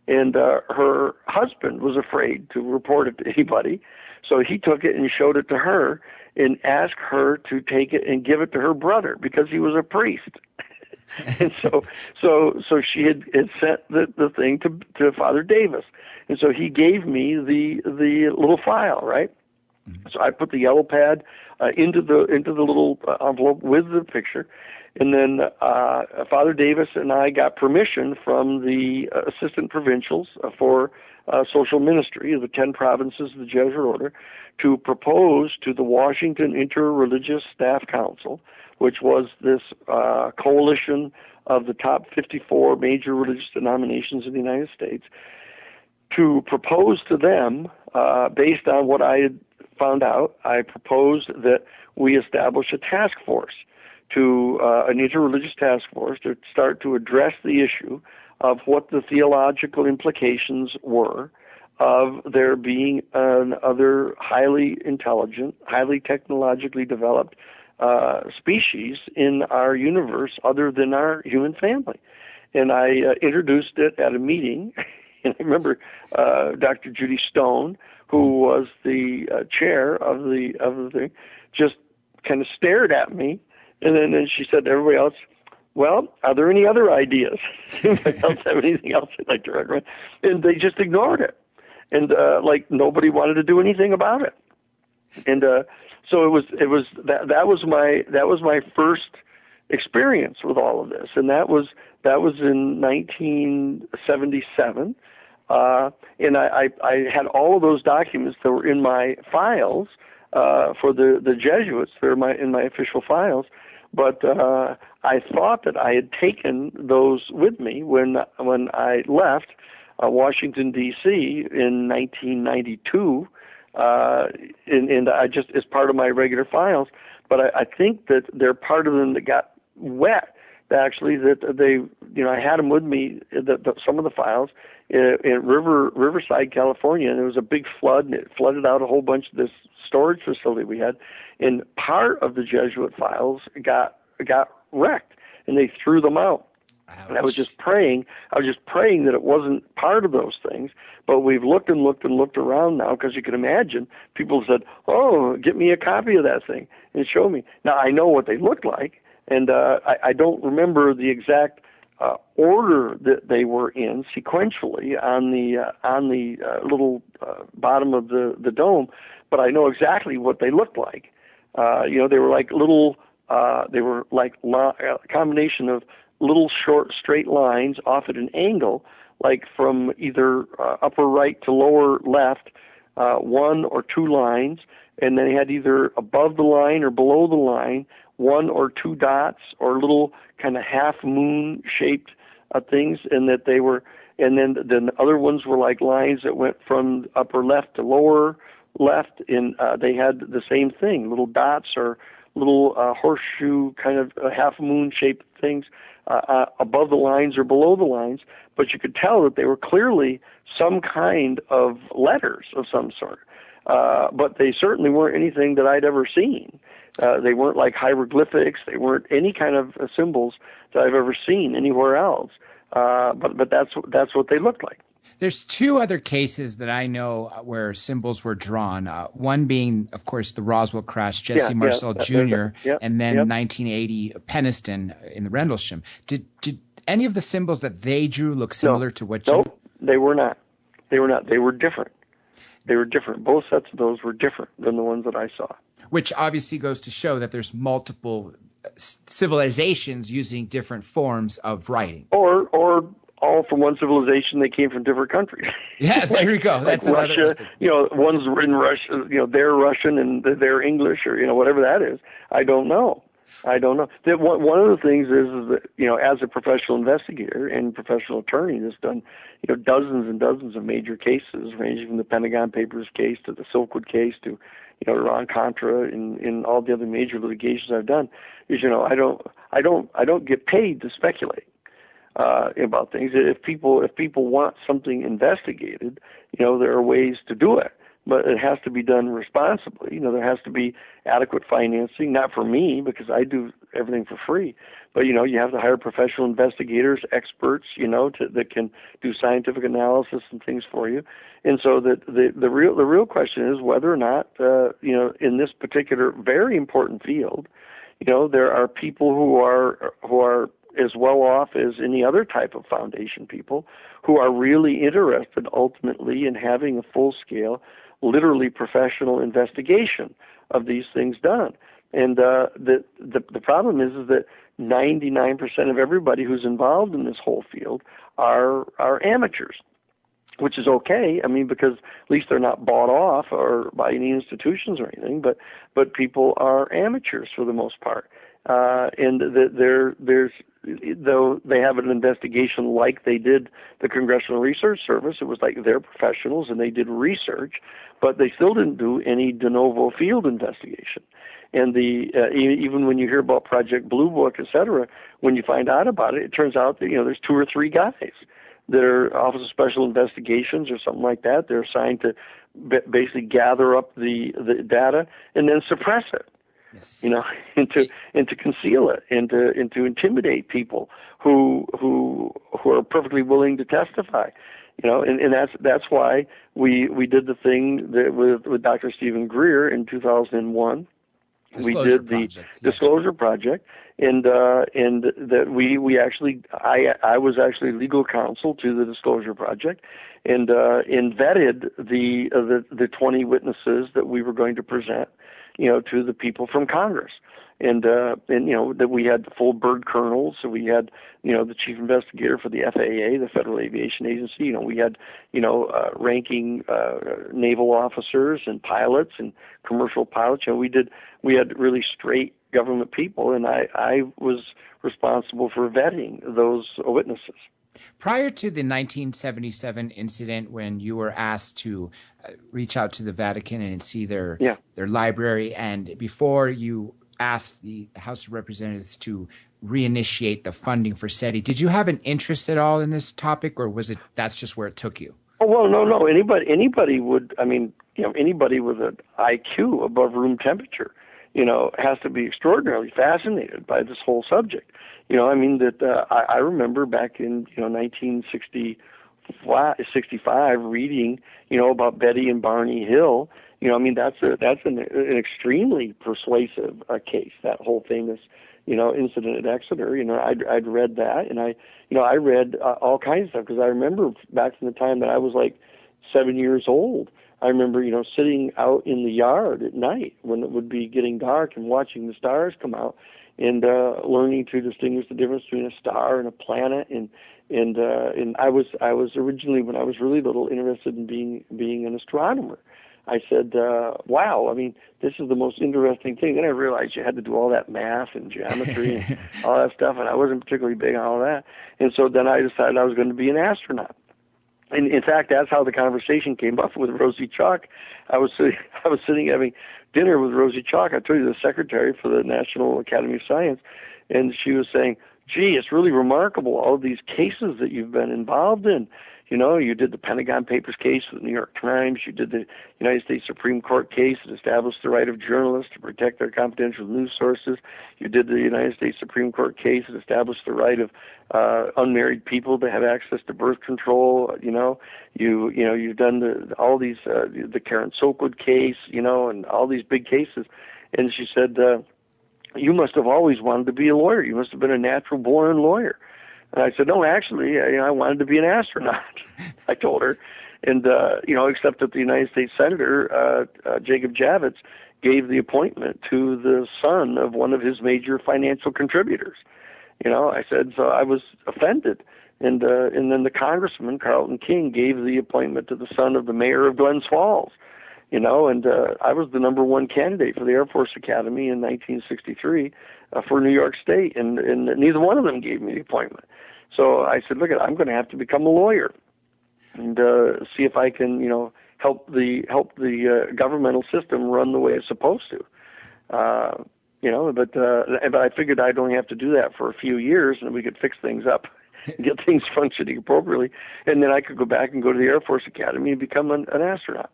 And uh, her husband was afraid to report it to anybody, so he took it and showed it to her and asked her to take it and give it to her brother because he was a priest. And so, so, so she had, had sent the, the thing to to Father Davis, and so he gave me the the little file, right? Mm-hmm. So I put the yellow pad uh, into the into the little envelope with the picture, and then uh, Father Davis and I got permission from the uh, assistant provincials uh, for uh, social ministry of the ten provinces of the Jesuit order to propose to the Washington Interreligious Staff Council, which was this uh, coalition of the top fifty-four major religious denominations in the United States, to propose to them, uh, based on what I had found out, I proposed that we establish a task force, to uh, an interreligious task force to start to address the issue of what the theological implications were of there being another highly intelligent, highly technologically developed uh, species in our universe other than our human family. And I uh, introduced it at a meeting, and I remember uh, Doctor Judy Stone, who was the uh, chair of the of the thing, just kind of stared at me, and then and she said to everybody else, "Well, are there any other ideas? Anybody else have anything else they'd like to recommend?" And they just ignored it, and uh, like nobody wanted to do anything about it. And uh, so it was it was that that was my that was my first experience with all of this, and that was that was in nineteen seventy-seven. Uh, and I, I, I had all of those documents that were in my files uh, for the, the Jesuits. They're my, in my official files. But uh, I thought that I had taken those with me when when I left uh, Washington, D C in nineteen ninety-two, uh, and, and I just as part of my regular files. But I, I think that there are part of them that got wet. Actually, that they, you know, I had them with me, the, the, some of the files, in, in River Riverside, California, and there was a big flood, and it flooded out a whole bunch of this storage facility we had, and part of the Jesuit files got got wrecked, and they threw them out. Ouch. And I was just praying, I was just praying that it wasn't part of those things, but we've looked and looked and looked around now, because you can imagine, people said, "Oh, get me a copy of that thing, and show me." Now, I know what they looked like, and uh, I, I don't remember the exact uh, order that they were in sequentially on the uh, on the uh, little uh, bottom of the, the dome, but I know exactly what they looked like. Uh, you know, they were like little, uh, they were like li- a combination of little short straight lines off at an angle, like from either uh, upper right to lower left, uh, one or two lines, and then they had either above the line or below the line one or two dots or little kind of half moon shaped uh, things, and that they were, and then then the other ones were like lines that went from upper left to lower left, and uh, they had the same thing, little dots or little uh, horseshoe kind of uh, half moon shaped things uh, uh, above the lines or below the lines, but you could tell that they were clearly some kind of letters of some sort. Uh, but they certainly weren't anything that I'd ever seen. Uh, they weren't like hieroglyphics. They weren't any kind of uh, symbols that I've ever seen anywhere else. Uh, but but that's that's what they looked like. There's two other cases that I know where symbols were drawn. Uh, one being, of course, the Roswell crash, Jesse yeah, Marcel yeah, Junior, yeah, and then yep. nineteen eighty Peniston in the Rendlesham. Did did any of the symbols that they drew look similar no, to what you? Nope, they were not. They were not. They were different. They were different. Both sets of those were different than the ones that I saw. Which obviously goes to show that there's multiple civilizations using different forms of writing. Or, or all from one civilization, they came from different countries. Yeah, there you go. Like That's Russia. You know, one's in Russia. You know, they're Russian and they're English, or you know, whatever that is. I don't know. I don't know. That one, one of the things is, is that, you know, as a professional investigator and professional attorney that's done, you know, dozens and dozens of major cases, ranging from the Pentagon Papers case to the Silkwood case to, you know, Iran-Contra and, and all the other major litigations I've done, is, you know, I don't, I don't, I don't get paid to speculate uh, about things. If people, if people want something investigated, you know, there are ways to do it. but it has to be done responsibly. You know, there has to be adequate financing, not for me because I do everything for free, but, you know, you have to hire professional investigators, experts, you know, to, that can do scientific analysis and things for you. And so the, the, the real the real question is whether or not, uh, you know, in this particular very important field, you know, there are people who are who are as well off as any other type of foundation people who are really interested ultimately in having a full-scale, literally professional investigation of these things done. And uh, the, the the problem is, is that ninety-nine percent of everybody who's involved in this whole field are are amateurs, which is okay. I mean, because at least they're not bought off or by any institutions or anything, but but people are amateurs for the most part. Uh, and the, there, there's, though they have an investigation like they did the Congressional Research Service, it was like they're professionals and they did research, but they still didn't do any de novo field investigation. And the uh, even when you hear about Project Blue Book, et cetera, when you find out about it, it turns out that, you know, there's two or three guys that are Office of Special Investigations or something like that. They're assigned to b- basically gather up the, the data and then suppress it. Yes. You know, and to and to conceal it, and to and to intimidate people who who who are perfectly willing to testify. You know, and, and that's that's why we we did the thing that with with Doctor Stephen Greer in two thousand one. Disclosure we did the project, yes. Disclosure Project, and uh, and that we we actually I I was actually legal counsel to the Disclosure Project, and uh, and vetted the uh, the the twenty witnesses that we were going to present, you know, to the people from Congress. And, uh, and, you know, that we had full bird colonels. So we had, you know, the chief investigator for the F A A, the Federal Aviation Agency. You know, we had, you know, uh, ranking, uh, naval officers and pilots and commercial pilots. You know, we did, we had really straight government people. And I, I was responsible for vetting those witnesses. Prior to the nineteen seventy-seven incident, when you were asked to uh, reach out to the Vatican and see their yeah. their library, and before you asked the House of Representatives to reinitiate the funding for SETI, did you have an interest at all in this topic, or was it that's just where it took you? Oh, well, no, no. Anybody, anybody would. I mean, you know, anybody with an I Q above room temperature, you know, has to be extraordinarily fascinated by this whole subject. You know, I mean that uh, I, I remember back in you know nineteen sixty-five reading you know about Betty and Barney Hill. You know, I mean that's a that's an, an extremely persuasive uh, case. That whole famous you know incident at Exeter. You know, I'd I'd read that, and I you know I read uh, all kinds of stuff because I remember back from the time that I was like seven years old. I remember you know sitting out in the yard at night when it would be getting dark and watching the stars come out. And uh, learning to distinguish the difference between a star and a planet, and and uh, and I was I was originally when I was really little interested in being being an astronomer. I said, uh, "Wow, I mean, this is the most interesting thing." Then I realized you had to do all that math and geometry and all that stuff, and I wasn't particularly big on all that. And so then I decided I was going to be an astronaut. And in fact, that's how the conversation came up with Rosie Chalk. I was sitting, I was sitting having dinner with Rosie Chalk. I told you, the secretary for the National Academy of Science, and she was saying, "Gee, it's really remarkable all of these cases that you've been involved in. You know, you did the Pentagon Papers case with the New York Times. You did the United States Supreme Court case that established the right of journalists to protect their confidential news sources. You did the United States Supreme Court case that established the right of uh, unmarried people to have access to birth control. You know, you you know you've done the all these uh, the Karen Sokewood case. You know, and all these big cases." And she said, uh, "You must have always wanted to be a lawyer. You must have been a natural-born lawyer." And I said, "No, actually, I, you know, I wanted to be an astronaut." I told her, and uh, you know, except that the United States Senator uh, uh, Jacob Javits gave the appointment to the son of one of his major financial contributors. You know, I said, so I was offended, and uh, and then the Congressman Carlton King gave the appointment to the son of the mayor of Glens Falls. You know, and uh, I was the number one candidate for the Air Force Academy in nineteen sixty-three uh, for New York State, and, and neither one of them gave me the appointment. So I said, look, I'm going to have to become a lawyer and uh, see if I can, you know, help the help the uh, governmental system run the way it's supposed to. Uh, you know, but uh, but I figured I'd only have to do that for a few years, and we could fix things up, get things functioning appropriately, and then I could go back and go to the Air Force Academy and become an, an astronaut.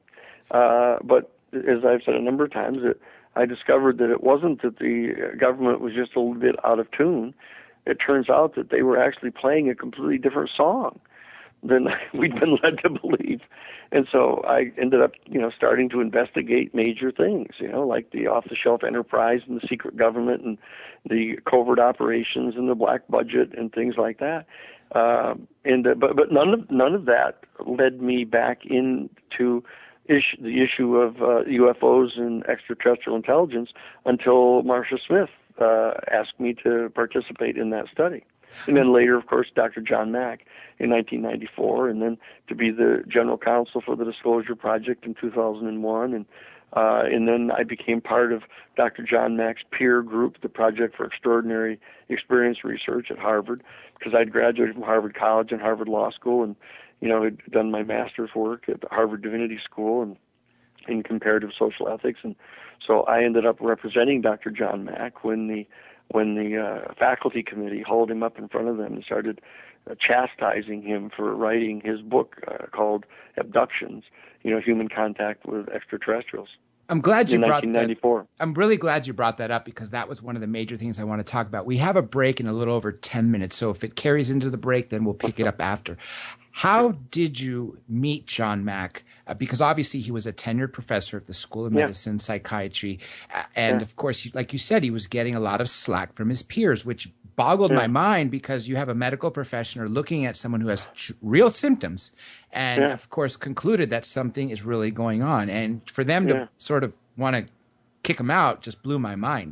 Uh, but as I've said a number of times, it, I discovered that it wasn't that the government was just a little bit out of tune. It turns out that they were actually playing a completely different song than we'd been led to believe. And so I ended up, you know, starting to investigate major things, you know, like the off-the-shelf enterprise and the secret government and the covert operations and the black budget and things like that. Um, and uh, but but none of none of that led me back into issue, the issue of uh, U F Os and extraterrestrial intelligence until Marcia Smith uh, asked me to participate in that study. And then later, of course, Doctor John Mack in nineteen ninety-four, and then to be the general counsel for the Disclosure Project in two thousand one. And uh, and then I became part of Doctor John Mack's peer group, the Project for Extraordinary Experience Research at Harvard, because I'd graduated from Harvard College and Harvard Law School, and you know, had done my master's work at Harvard Divinity School and in comparative social ethics. And so I ended up representing Doctor John Mack when the when the uh, faculty committee hauled him up in front of them and started uh, chastising him for writing his book uh, called Abductions, you know, Human Contact with Extraterrestrials. I'm glad you in brought nineteen ninety-four. that. I'm really glad you brought that up because that was one of the major things I want to talk about. We have a break in a little over ten minutes, so if it carries into the break, then we'll pick it up after. How did you meet John Mack? Uh, because obviously he was a tenured professor at the School of Medicine, yeah. Psychiatry. Uh, and yeah. of course, he, like you said, he was getting a lot of slack from his peers, which boggled yeah. my mind because you have a medical professional looking at someone who has tr- real symptoms and, yeah. of course, concluded that something is really going on. And for them yeah. to sort of want to kick him out just blew my mind.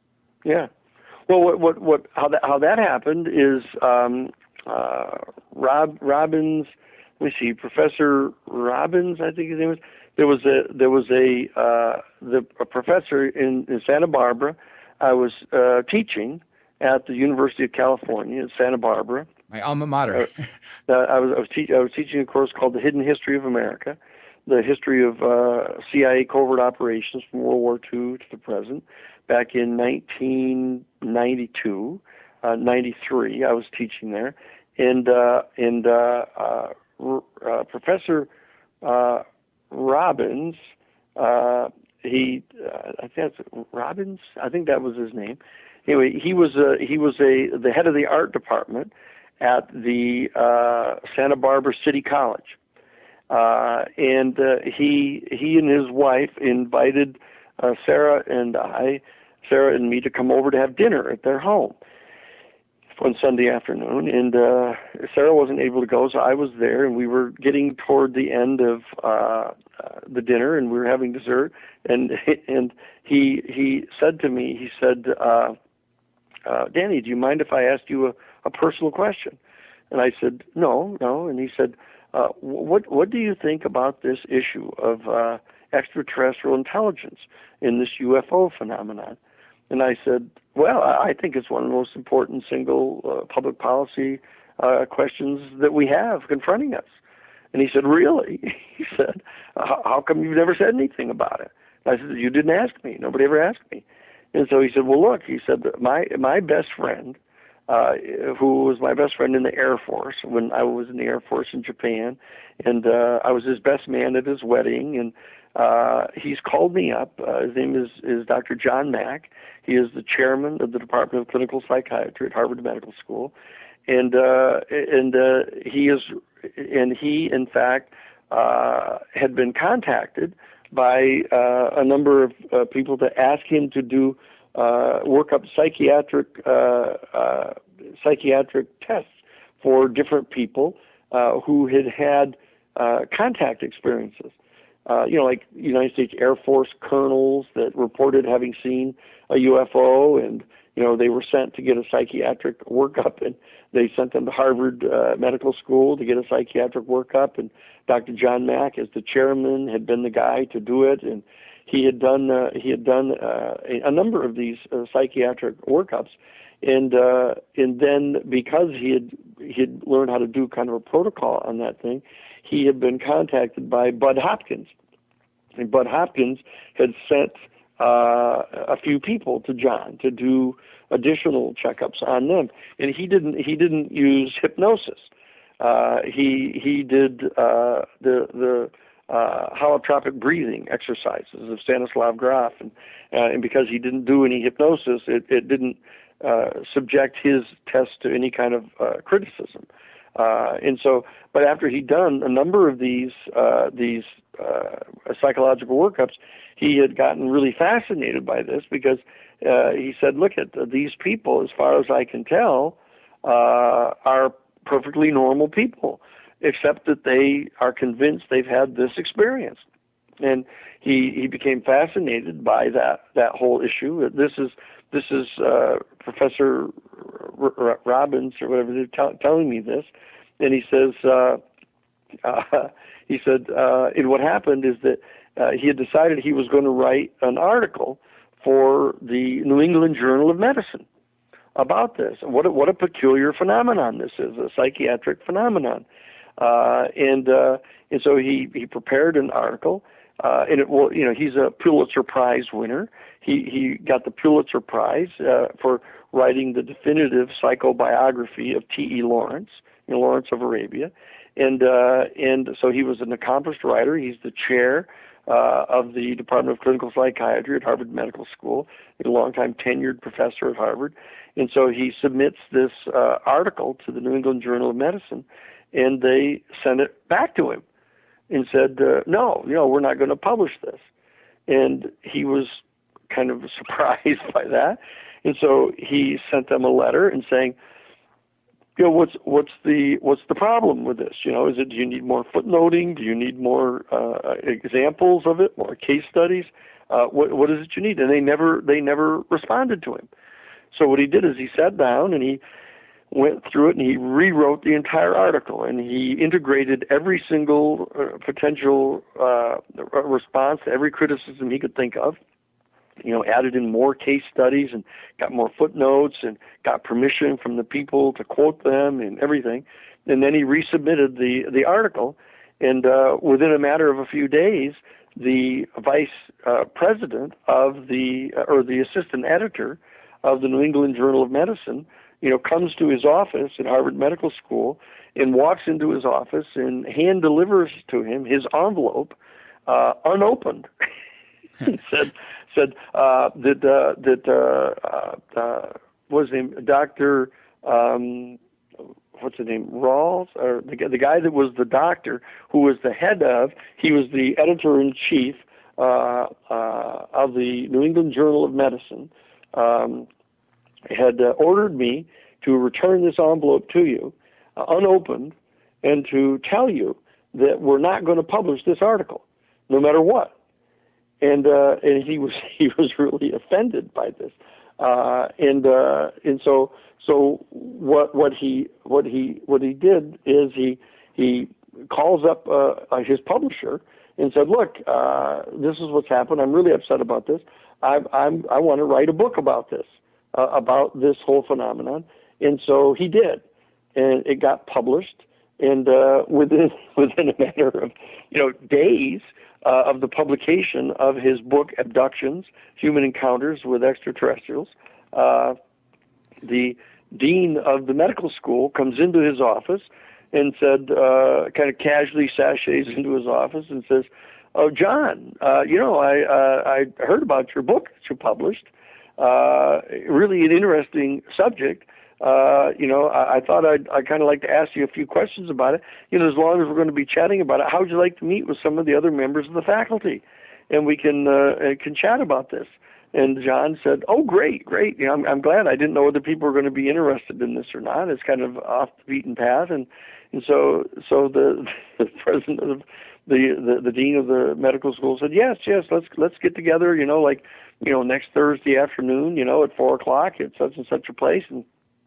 Yeah. Well, what, what, what, how that, how that happened is, um, Uh, Rob Robbins, let me see, Professor Robbins, I think his name was. There was a there was a uh, the a professor in, in Santa Barbara. I was uh, teaching at the University of California in Santa Barbara. My alma mater. uh, I was I was, te- I was teaching a course called The Hidden History of America, the history of uh, C I A covert operations from World War Two to the present. Back in nineteen ninety-two, uh, ninety-three, I was teaching there. And uh, and uh, uh, uh, Professor uh, Robbins, uh, he uh, I think that's Robbins. I think that was his name. Anyway, he was a, he was a the head of the art department at the uh, Santa Barbara City College, uh, and uh, he he and his wife invited uh, Sarah and I, Sarah and me, to come over to have dinner at their home one Sunday afternoon, and uh, Sarah wasn't able to go, so I was there, and we were getting toward the end of uh, uh, the dinner, and we were having dessert, and and he he said to me, he said, uh, uh, Danny, do you mind if I asked you a, a personal question? And I said, no, no, and he said, uh, what what do you think about this issue of uh, extraterrestrial intelligence in this U F O phenomenon? And I said, well, I think it's one of the most important single uh, public policy uh, questions that we have confronting us. And he said, really? He said, how come you've never said anything about it? And I said, you didn't ask me. Nobody ever asked me. And so he said, well, look, he said, my my best friend, uh, who was my best friend in the Air Force when I was in the Air Force in Japan, and uh, I was his best man at his wedding, and uh, he's called me up. Uh, his name is, is Doctor John Mack. He is the chairman of the Department of Clinical Psychiatry at Harvard Medical School, and uh, and uh, he is, and he in fact uh, had been contacted by uh, a number of uh, people to ask him to do uh, work up psychiatric uh, uh, psychiatric tests for different people uh, who had had uh, contact experiences. Uh, you know, like United States Air Force colonels that reported having seen a U F O, and, you know, they were sent to get a psychiatric workup, and they sent them to Harvard uh, Medical School to get a psychiatric workup, and Doctor John Mack, as the chairman, had been the guy to do it, and he had done uh, he had done uh, a, a number of these uh, psychiatric workups, and uh, and then because he had he had learned how to do kind of a protocol on that thing, he had been contacted by Bud Hopkins, and Bud Hopkins had sent uh, a few people to John to do additional checkups on them, and he didn't he didn't use hypnosis. Uh, he he did uh, the the uh, holotropic breathing exercises of Stanislav Grof, and uh, and because he didn't do any hypnosis, it, it didn't uh, subject his test to any kind of uh, criticism. Uh, and so, but after he'd done a number of these uh, these uh, psychological workups, he had gotten really fascinated by this because uh, he said, "Look at these people. As far as I can tell, uh, are perfectly normal people, except that they are convinced they've had this experience." And he he became fascinated by that that whole issue. This is this is uh, Professor R- R- Robbins or whatever they're t- telling me this, and he says uh, uh, he said uh, and what happened is that uh, he had decided he was going to write an article for the New England Journal of Medicine about this. What a, what a peculiar phenomenon this is, a psychiatric phenomenon. Uh, and uh, and so he, he prepared an article, uh, and it will, you know, he's a Pulitzer Prize winner. He he got the Pulitzer Prize uh, for writing the definitive psychobiography of T E Lawrence, you know, Lawrence of Arabia, and uh, and so he was an accomplished writer. He's the chair uh, of the Department of Clinical Psychiatry at Harvard Medical School. He's a longtime tenured professor at Harvard, and so he submits this uh, article to the New England Journal of Medicine. And they sent it back to him and said, uh, no, you know, we're not going to publish this. And he was kind of surprised by that. And so he sent them a letter and saying, you know, what's what's the what's the problem with this? You know, is it do you need more footnoting? Do you need more uh, examples of it, more case studies? Uh, what what is it you need? And they never they never responded to him. So what he did is he sat down and he went through it and he rewrote the entire article, and he integrated every single uh, potential uh, response to every criticism he could think of, you know, added in more case studies and got more footnotes and got permission from the people to quote them and everything. And then he resubmitted the, the article, and uh, within a matter of a few days, the vice uh, president of the, uh, or the assistant editor of the New England Journal of Medicine, you know, comes to his office at Harvard Medical School and walks into his office and hand delivers to him his envelope, uh, unopened. He said, said uh, that uh, that uh, uh, what was his name, Doctor um, what's his name, Rawls, or the the guy that was the doctor who was the head of, he was the editor in chief uh, uh, of the New England Journal of Medicine. Um, had uh, ordered me to return this envelope to you, uh, unopened, and to tell you that we're not going to publish this article, no matter what. And uh, and he was he was really offended by this, uh, and uh, and so so what what he what he what he did is he he calls up uh, his publisher and said, look, uh, this is what's happened. I'm really upset about this. I I'm I want to write a book about this. Uh, about this whole phenomenon, and so he did, and it got published. And uh, within within a matter of you know days uh, of the publication of his book Abductions: Human Encounters with Extraterrestrials, uh, the dean of the medical school comes into his office and said, uh, kind of casually sashays into his office and says, "Oh, John, uh, you know, I uh, I heard about your book that you published." Uh, really an interesting subject. Uh, you know, I, I thought I'd, I'd kind of like to ask you a few questions about it. You know, as long as we're going to be chatting about it, how would you like to meet with some of the other members of the faculty? And we can, uh, can chat about this. And John said, oh, great, great. You know, I'm, I'm glad. I didn't know whether people were going to be interested in this or not. It's kind of off the beaten path. And, and so, so the, the president of the, the, the dean of the medical school said, yes, yes, let's, let's get together, you know, like, you know, next Thursday afternoon, you know, at four o'clock at such and such a place. And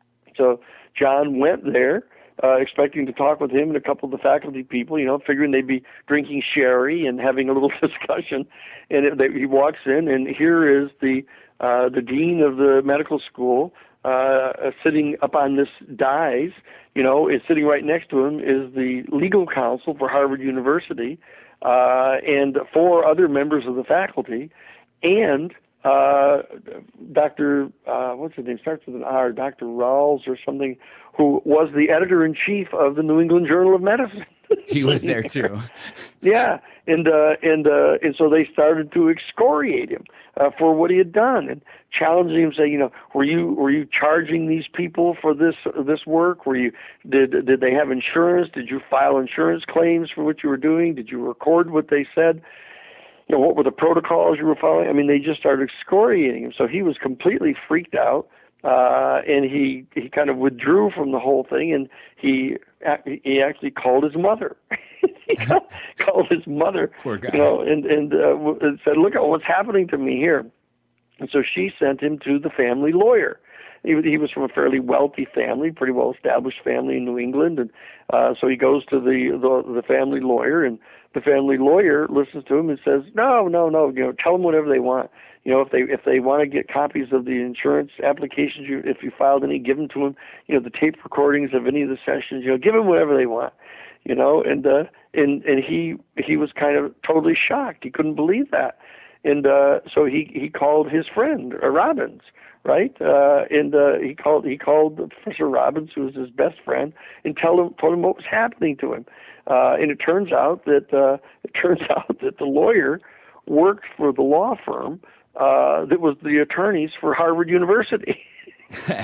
so John went there, uh, expecting to talk with him and a couple of the faculty people, you know, figuring they'd be drinking sherry and having a little discussion. And it, they, he walks in, and here is the uh, the dean of the medical school uh, sitting up on this dais. You know, is sitting right next to him is the legal counsel for Harvard University uh, and four other members of the faculty. And uh, Doctor Uh, what's his name? Starts with an R. Doctor Rawls or something, who was the editor-in-chief of the New England Journal of Medicine. He was there too. Yeah, and uh, and uh, and so they started to excoriate him uh, for what he had done and challenging him, saying, you know, were you were you charging these people for this this work? Were you did did they have insurance? Did you file insurance claims for what you were doing? Did you record what they said? You know, what were the protocols you were following? I mean, they just started excoriating him. So he was completely freaked out, uh, and he he kind of withdrew from the whole thing, and he he actually called his mother. He called his mother, Poor guy. you know, and and uh, said, "Look at what's happening to me here." And so she sent him to the family lawyer. He, he was from a fairly wealthy family, pretty well-established family in New England, and uh, so he goes to the, the the family lawyer, and the family lawyer listens to him and says, "No, no, no, you know, tell them whatever they want. You know, if they if they want to get copies of the insurance applications, you, if you filed any, give them to them. You know, the tape recordings of any of the sessions, you know, give them whatever they want. You know." And uh, and and he he was kind of totally shocked. He couldn't believe that. And uh, so he, he called his friend uh, Robbins, right? Uh, and uh, he called he called Professor Robbins, who was his best friend, and told him told him what was happening to him. Uh, and it turns out that uh, it turns out that the lawyer worked for the law firm uh, that was the attorneys for Harvard University. and,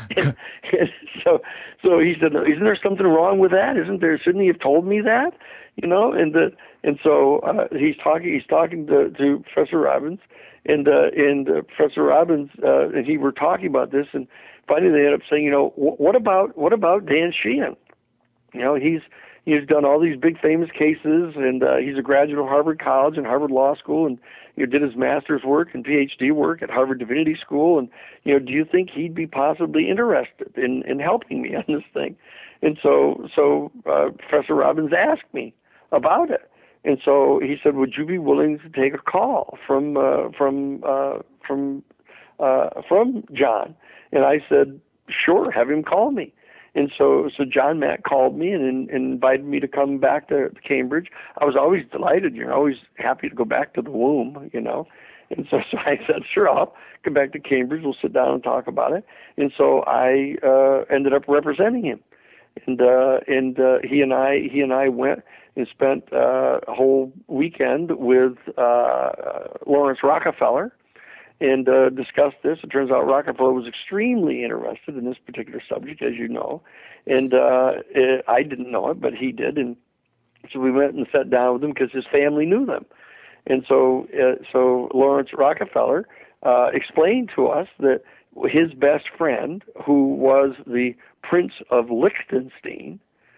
and so so he said, "Isn't there something wrong with that? Isn't there? Shouldn't he have told me that?" You know, and the and so uh, he's talking he's talking to, to Professor Robbins, and uh, and uh, Professor Robbins uh, and he were talking about this, and finally they ended up saying, you know, what about what about Dan Sheehan? You know, he's he's done all these big famous cases, and uh, he's a graduate of Harvard College and Harvard Law School, and you know, did his master's work and PhD work at Harvard Divinity School, and you know, do you think he'd be possibly interested in in helping me on this thing? And so so uh, Professor Robbins asked me about it. And so he said, "Would you be willing to take a call from uh, from uh, from uh, from John?" And I said, "Sure, have him call me." And so so John Mack called me and, and invited me to come back to, to Cambridge. I was always delighted. You're always happy to go back to the womb, you know. And so, so I said, "Sure, I'll come back to Cambridge. We'll sit down and talk about it." And so I uh, ended up representing him. And uh, and uh, he and I he and I went and spent uh, a whole weekend with uh, Lawrence Rockefeller and uh, discussed this. It turns out Rockefeller was extremely interested in this particular subject, as you know, and uh, it, I didn't know it, but he did. And so we went and sat down with him because his family knew them. And so uh, so Lawrence Rockefeller uh, explained to us that his best friend, who was the Prince of Liechtenstein,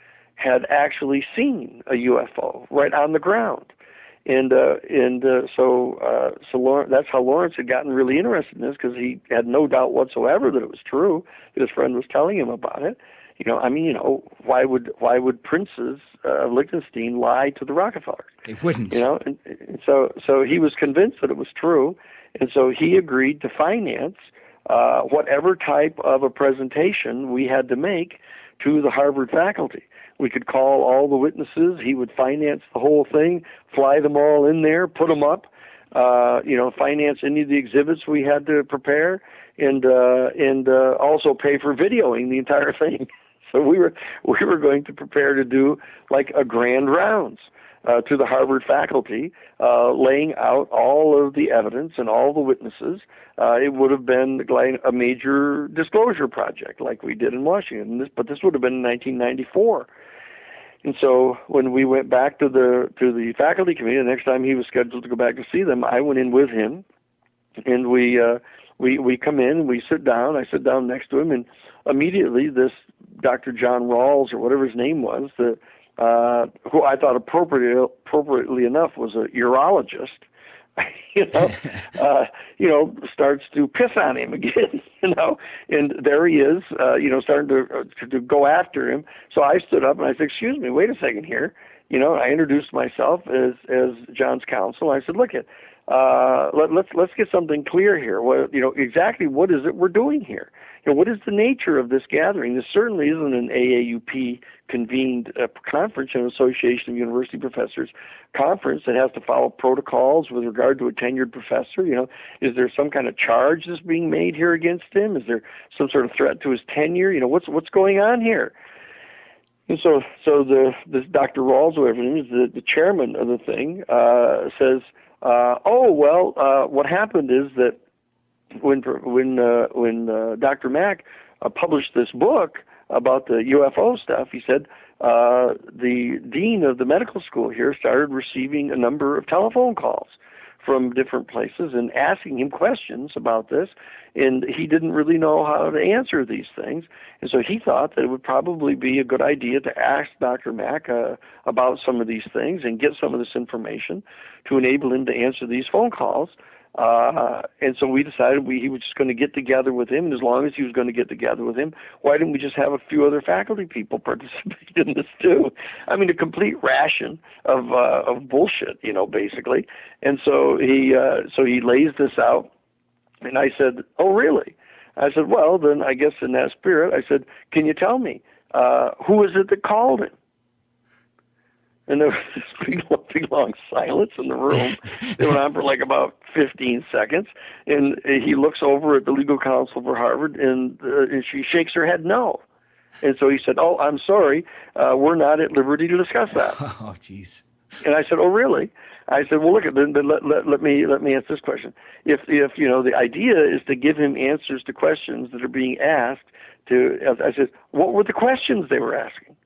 had actually seen a U F O right on the ground. And uh, and uh, so uh, so Lawrence, that's how Lawrence had gotten really interested in this, because he had no doubt whatsoever that it was true, that his friend was telling him about it. You know, I mean, you know, why would why would princes of uh, Liechtenstein lie to the Rockefellers? They wouldn't. You know, and, and so so he was convinced that it was true, and so he agreed to finance uh, whatever type of a presentation we had to make to the Harvard faculty. We could call all the witnesses. He would finance the whole thing, fly them all in there, put them up, uh, you know, finance any of the exhibits we had to prepare, and uh, and uh, also pay for videoing the entire thing. So we were we were going to prepare to do like a grand rounds uh, to the Harvard faculty, uh, laying out all of the evidence and all the witnesses. Uh, it would have been like a major disclosure project like we did in Washington, this, but this would have been in nineteen ninety-four. And so when we went back to the to the faculty committee, the next time he was scheduled to go back to see them, I went in with him, and we uh, we we come in and we sit down. I sit down next to him, and immediately this Doctor John Rawls, or whatever his name was, the uh, who I thought appropriately appropriately enough was a urologist, you know, uh, you know, starts to piss on him again, you know, and there he is, uh, you know, starting to, uh, to to go after him. So I stood up and I said, "Excuse me, wait a second here," you know. I introduced myself as as John's counsel. I said, "Look, it, uh, let, let's let's get something clear here. What you know exactly what is it we're doing here? You know, what is the nature of this gathering? This certainly isn't an A A U P convened uh, conference, an Association of University Professors conference that has to follow protocols with regard to a tenured professor. You know, is there some kind of charge that's being made here against him? Is there some sort of threat to his tenure? You know, what's what's going on here?" And so, so the this Doctor Rawls, whoever it is, the, the chairman of the thing, uh, says, uh, "Oh well, uh, what happened is that when when uh, when uh, Doctor Mack uh, published this book about the U F O stuff, he said uh, the dean of the medical school here started receiving a number of telephone calls from different places and asking him questions about this, and he didn't really know how to answer these things. And so he thought that it would probably be a good idea to ask Doctor Mack uh, about some of these things and get some of this information to enable him to answer these phone calls. Uh, and so we decided we, he was just going to get together with him, and as long as he was going to get together with him, why didn't we just have a few other faculty people participate in this too? I mean, a complete ration of uh, of bullshit, you know, basically. And so he uh, so he lays this out, and I said, "Oh, really?" I said, "Well, then I guess in that spirit, I said, can you tell me uh, who is it that called him?" And there was this big, big, long silence in the room. It went on for like about fifteen seconds. And he looks over at the legal counsel for Harvard, and, uh, and she shakes her head no. And so he said, "Oh, I'm sorry. Uh, we're not at liberty to discuss that." Oh, jeez. And I said, "Oh, really?" I said, "Well, look, then, then let, let, let me let me answer this question. If if you know the idea is to give him answers to questions that are being asked, to I said, what were the questions they were asking?"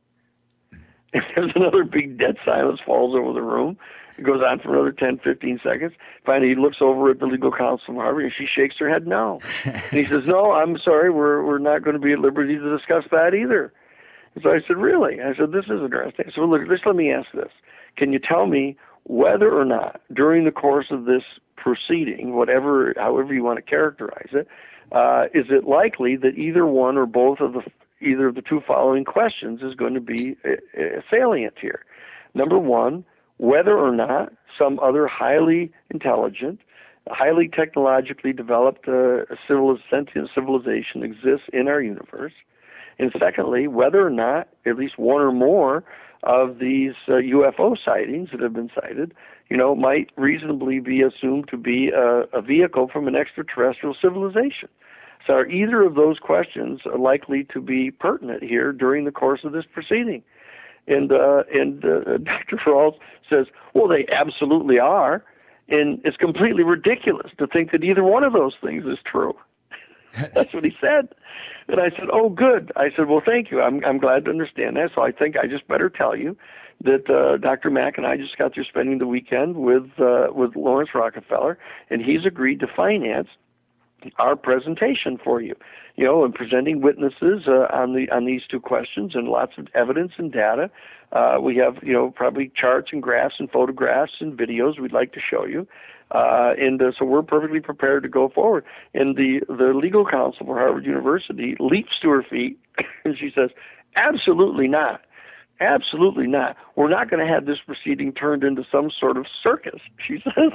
And there's another big dead silence falls over the room. It goes on for another ten, fifteen seconds. Finally, he looks over at the legal counsel from Harvard, and she shakes her head no. And he says, "No, I'm sorry, we're we're not going to be at liberty to discuss that either." And so I said, "Really?" I said, "This is interesting." So look, just let me ask this. Can you tell me whether or not during the course of this proceeding, whatever, however you want to characterize it, uh, is it likely that either one or both of the either of the two following questions is going to be uh, uh, salient here? Number one, whether or not some other highly intelligent, highly technologically developed uh, civil, sentient civilization exists in our universe. And secondly, whether or not at least one or more of these uh, U F O sightings that have been cited, you know, might reasonably be assumed to be a, a vehicle from an extraterrestrial civilization. So are either of those questions likely to be pertinent here during the course of this proceeding? And uh, and uh, Doctor Rawls says, well, they absolutely are, and it's completely ridiculous to think that either one of those things is true. That's what he said. And I said, oh, good. I said, well, thank you. I'm I'm glad to understand that. So I think I just better tell you that uh, Doctor Mack and I just got through spending the weekend with uh, with Lawrence Rockefeller, and he's agreed to finance our presentation for you, you know, and presenting witnesses uh, on the on these two questions and lots of evidence and data. Uh, we have, you know, probably charts and graphs and photographs and videos we'd like to show you. Uh, and uh, so we're perfectly prepared to go forward. And the, the legal counsel for Harvard University leaps to her feet, and she says, absolutely not. Absolutely not. We're not going to have this proceeding turned into some sort of circus, she says.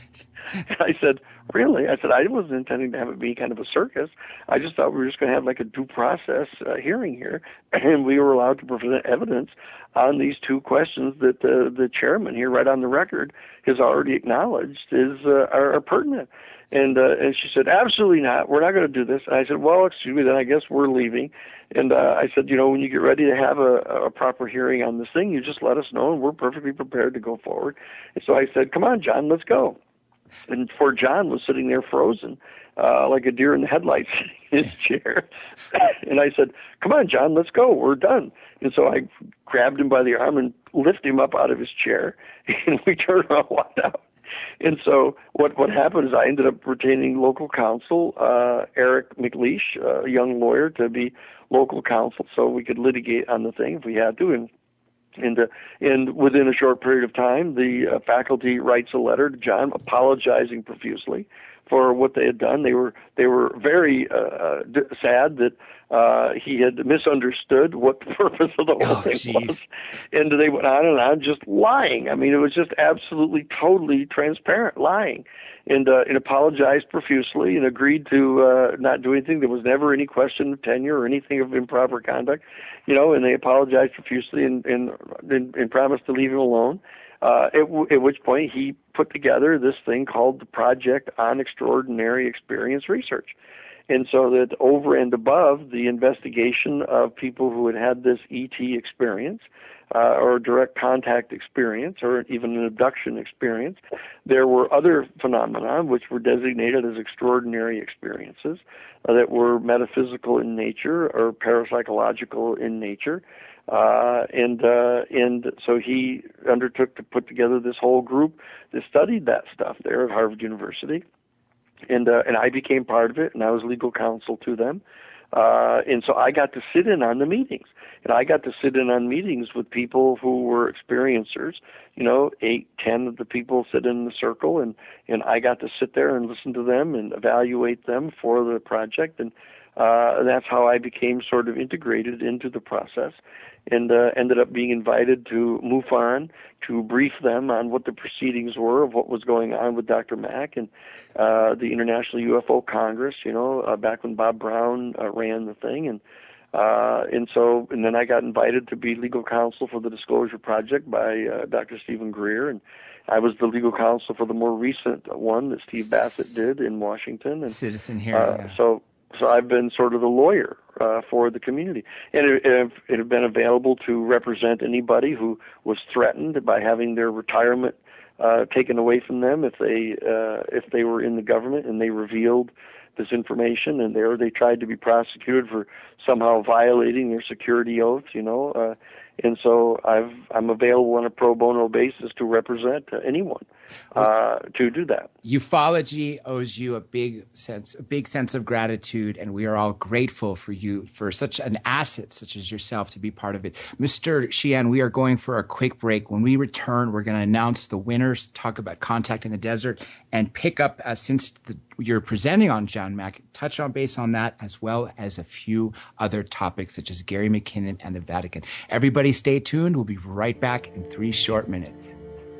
I said, really? I said, I wasn't intending to have it be kind of a circus. I just thought we were just going to have like a due process uh, hearing here, and we were allowed to present evidence on these two questions that uh, the chairman here, right on the record, has already acknowledged is uh, are, are pertinent. And uh, and she said, absolutely not. We're not going to do this. And I said, well, excuse me, then I guess we're leaving. And uh, I said, you know, when you get ready to have a, a proper hearing on this thing, you just let us know, and we're perfectly prepared to go forward. And so I said, come on, John, let's go. And poor John was sitting there frozen, uh, like a deer in the headlights in his chair. And I said, come on, John, let's go. We're done. And so I grabbed him by the arm and lifted him up out of his chair, and we turned around and walked out. And so what, what happened is I ended up retaining local counsel, uh, Eric McLeish, uh, a young lawyer, to be local counsel so we could litigate on the thing if we had to. And And, uh, and within a short period of time, the uh, faculty writes a letter to John apologizing profusely for what they had done. They were they were very uh, d- sad that uh, he had misunderstood what the purpose of the whole Oh, thing geez. was. And they went on and on just lying. I mean, it was just absolutely, totally transparent lying. And, uh, and apologized profusely and agreed to uh, not do anything. There was never any question of tenure or anything of improper conduct, you know, and they apologized profusely and, and, and, and promised to leave him alone. Uh, at, w- at which point he put together this thing called the Project on Extraordinary Experience Research. And so that over and above the investigation of people who had had this E T experience, uh, or direct contact experience, or even an abduction experience, there were other phenomena which were designated as extraordinary experiences uh, that were metaphysical in nature or parapsychological in nature. Uh, and uh, and so he undertook to put together this whole group that studied that stuff there at Harvard University, and uh, and I became part of it, and I was legal counsel to them, uh, and so I got to sit in on the meetings, and I got to sit in on meetings with people who were experiencers, you know, eight, ten of the people sit in the circle, and and I got to sit there and listen to them and evaluate them for the project, and uh, that's how I became sort of integrated into the process. And uh, ended up being invited to MUFON to brief them on what the proceedings were of what was going on with Doctor Mack and uh, the International U F O Congress, you know, uh, back when Bob Brown uh, ran the thing. And uh, and so, and then I got invited to be legal counsel for the Disclosure Project by uh, Doctor Stephen Greer. And I was the legal counsel for the more recent one that Steve Bassett did in Washington. And Citizen here. Uh, yeah. So. So I've been sort of the lawyer uh, for the community, and it, it, it had been available to represent anybody who was threatened by having their retirement uh, taken away from them if they uh, if they were in the government and they revealed this information, and there they tried to be prosecuted for somehow violating their security oaths, you know. Uh, and so I've I'm available on a pro bono basis to represent uh, anyone uh, to do that. Ufology owes you a big sense, a big sense of gratitude, and we are all grateful for you, for such an asset such as yourself, to be part of it. Mister Sheehan, we are going for a quick break. When we return, we're going to announce the winners, talk about Contact in the Desert, and pick up, uh, since the, you're presenting on John Mack, touch on base on that, as well as a few other topics such as Gary McKinnon and the Vatican. Everybody stay tuned. We'll be right back in three short minutes.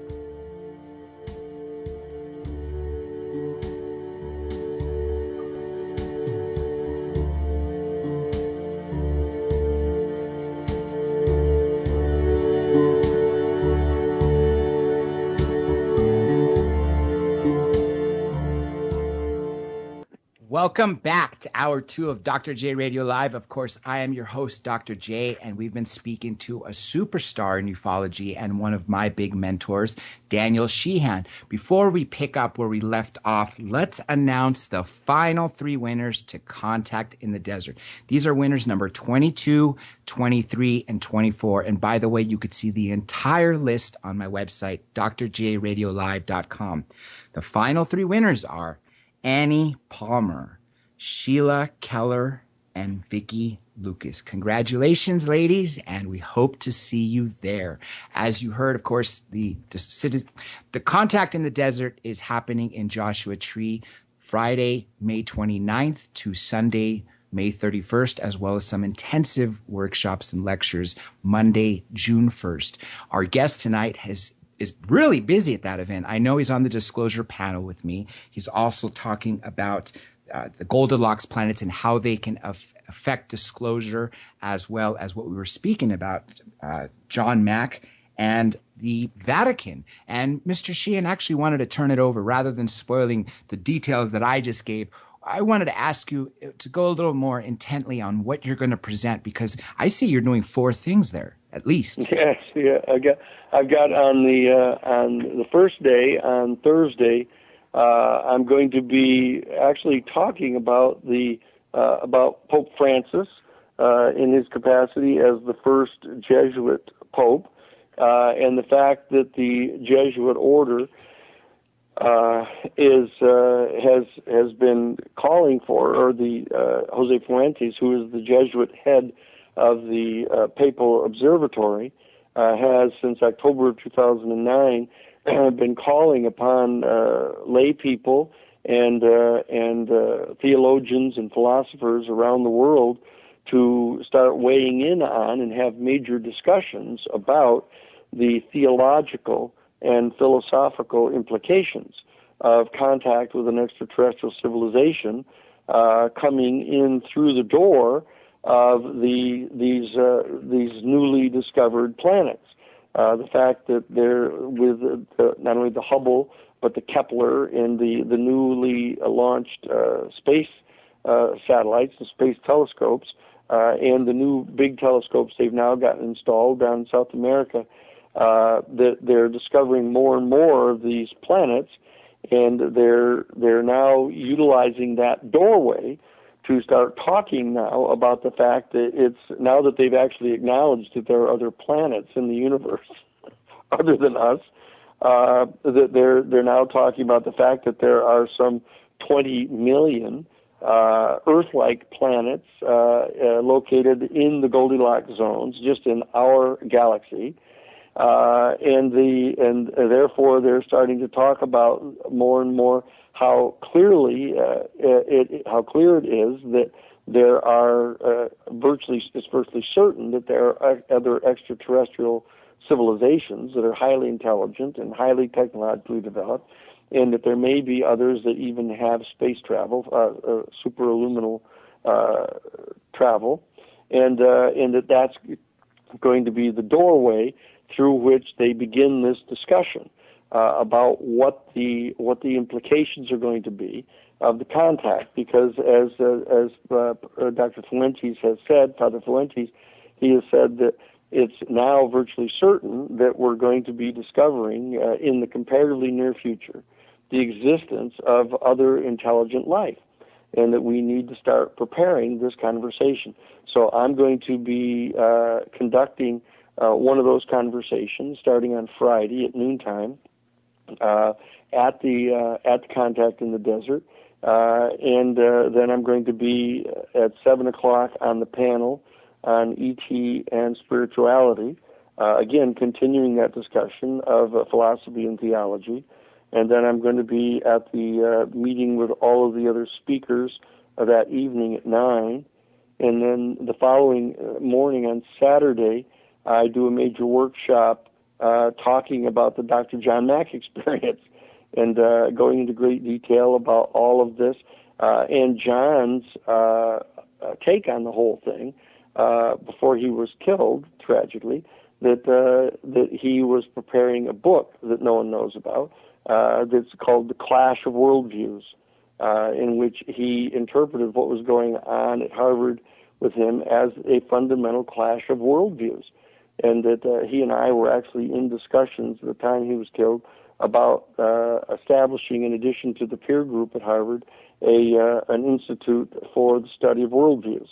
Welcome back to hour two of Doctor J Radio Live. Of course, I am your host, Doctor J, and we've been speaking to a superstar in ufology and one of my big mentors, Daniel Sheehan. Before we pick up where we left off, let's announce the final three winners to Contact in the Desert. These are winners number twenty-two, twenty-three, and twenty-four. And by the way, you could see the entire list on my website, D R J radio live dot com. The final three winners are Annie Palmer, Sheila Keller, and Vicki Lucas. Congratulations, ladies, and we hope to see you there. As you heard, of course, the, the, the Contact in the Desert is happening in Joshua Tree Friday, May twenty-ninth to Sunday, May thirty-first, as well as some intensive workshops and lectures Monday, June first. Our guest tonight has is really busy at that event. I know he's on the disclosure panel with me. He's also talking about uh, the Goldilocks planets and how they can af- affect disclosure, as well as what we were speaking about, uh, John Mack and the Vatican. And Mister Sheehan actually wanted to turn it over rather than spoiling the details that I just gave. I wanted to ask you to go a little more intently on what you're going to present, because I see you're doing four things there, at least. Yes, yeah. I got, I've got on the uh, on the first day, on Thursday, uh, I'm going to be actually talking about the uh, about Pope Francis uh, in his capacity as the first Jesuit pope, uh, and the fact that the Jesuit order Uh, is uh, has has been calling for, or the uh, Jose Fuentes, who is the Jesuit head of the uh, Papal Observatory, uh, has since October of two thousand nine uh, been calling upon uh, lay people and uh, and uh, theologians and philosophers around the world to start weighing in on and have major discussions about the theological and philosophical implications of contact with an extraterrestrial civilization uh, coming in through the door of the these uh, these newly discovered planets. Uh, the fact that they're with the, not only the Hubble but the Kepler and the the newly launched uh, space uh, satellites, the space telescopes, uh, and the new big telescopes they've now gotten installed down in South America, uh, that they're discovering more and more of these planets, and they're they're now utilizing that doorway to start talking now about the fact that it's now that they've actually acknowledged that there are other planets in the universe other than us, uh, that they're they're now talking about the fact that there are some twenty million uh, Earth-like planets uh, uh, located in the Goldilocks zones, just in our galaxy. Uh, and the and uh, therefore they're starting to talk about more and more how clearly uh, it, it how clear it is that there are uh, virtually it's virtually certain that there are other extraterrestrial civilizations that are highly intelligent and highly technologically developed, and that there may be others that even have space travel, uh, uh, superluminal uh, travel, and uh, and that that's going to be the doorway through which they begin this discussion uh, about what the what the implications are going to be of the contact. Because as uh, as uh, Doctor Fuentes has said, Father Fuentes, he has said that it's now virtually certain that we're going to be discovering uh, in the comparatively near future the existence of other intelligent life, and that we need to start preparing this conversation. So I'm going to be uh, conducting Uh, one of those conversations starting on Friday at noontime uh, at the uh, at the Contact in the Desert, uh, and uh, then I'm going to be at seven o'clock on the panel on E T and spirituality. Uh, again, continuing that discussion of uh, philosophy and theology, and then I'm going to be at the uh, meeting with all of the other speakers uh, that evening at nine, and then the following morning on Saturday, I do a major workshop uh, talking about the Doctor John Mack experience and uh, going into great detail about all of this uh, and John's uh, take on the whole thing uh, before he was killed, tragically, that uh, that he was preparing a book that no one knows about uh, that's called The Clash of Worldviews, uh, in which he interpreted what was going on at Harvard with him as a fundamental clash of worldviews. And that uh, he and I were actually in discussions at the time he was killed about uh, establishing, in addition to the peer group at Harvard, a uh, an institute for the study of worldviews.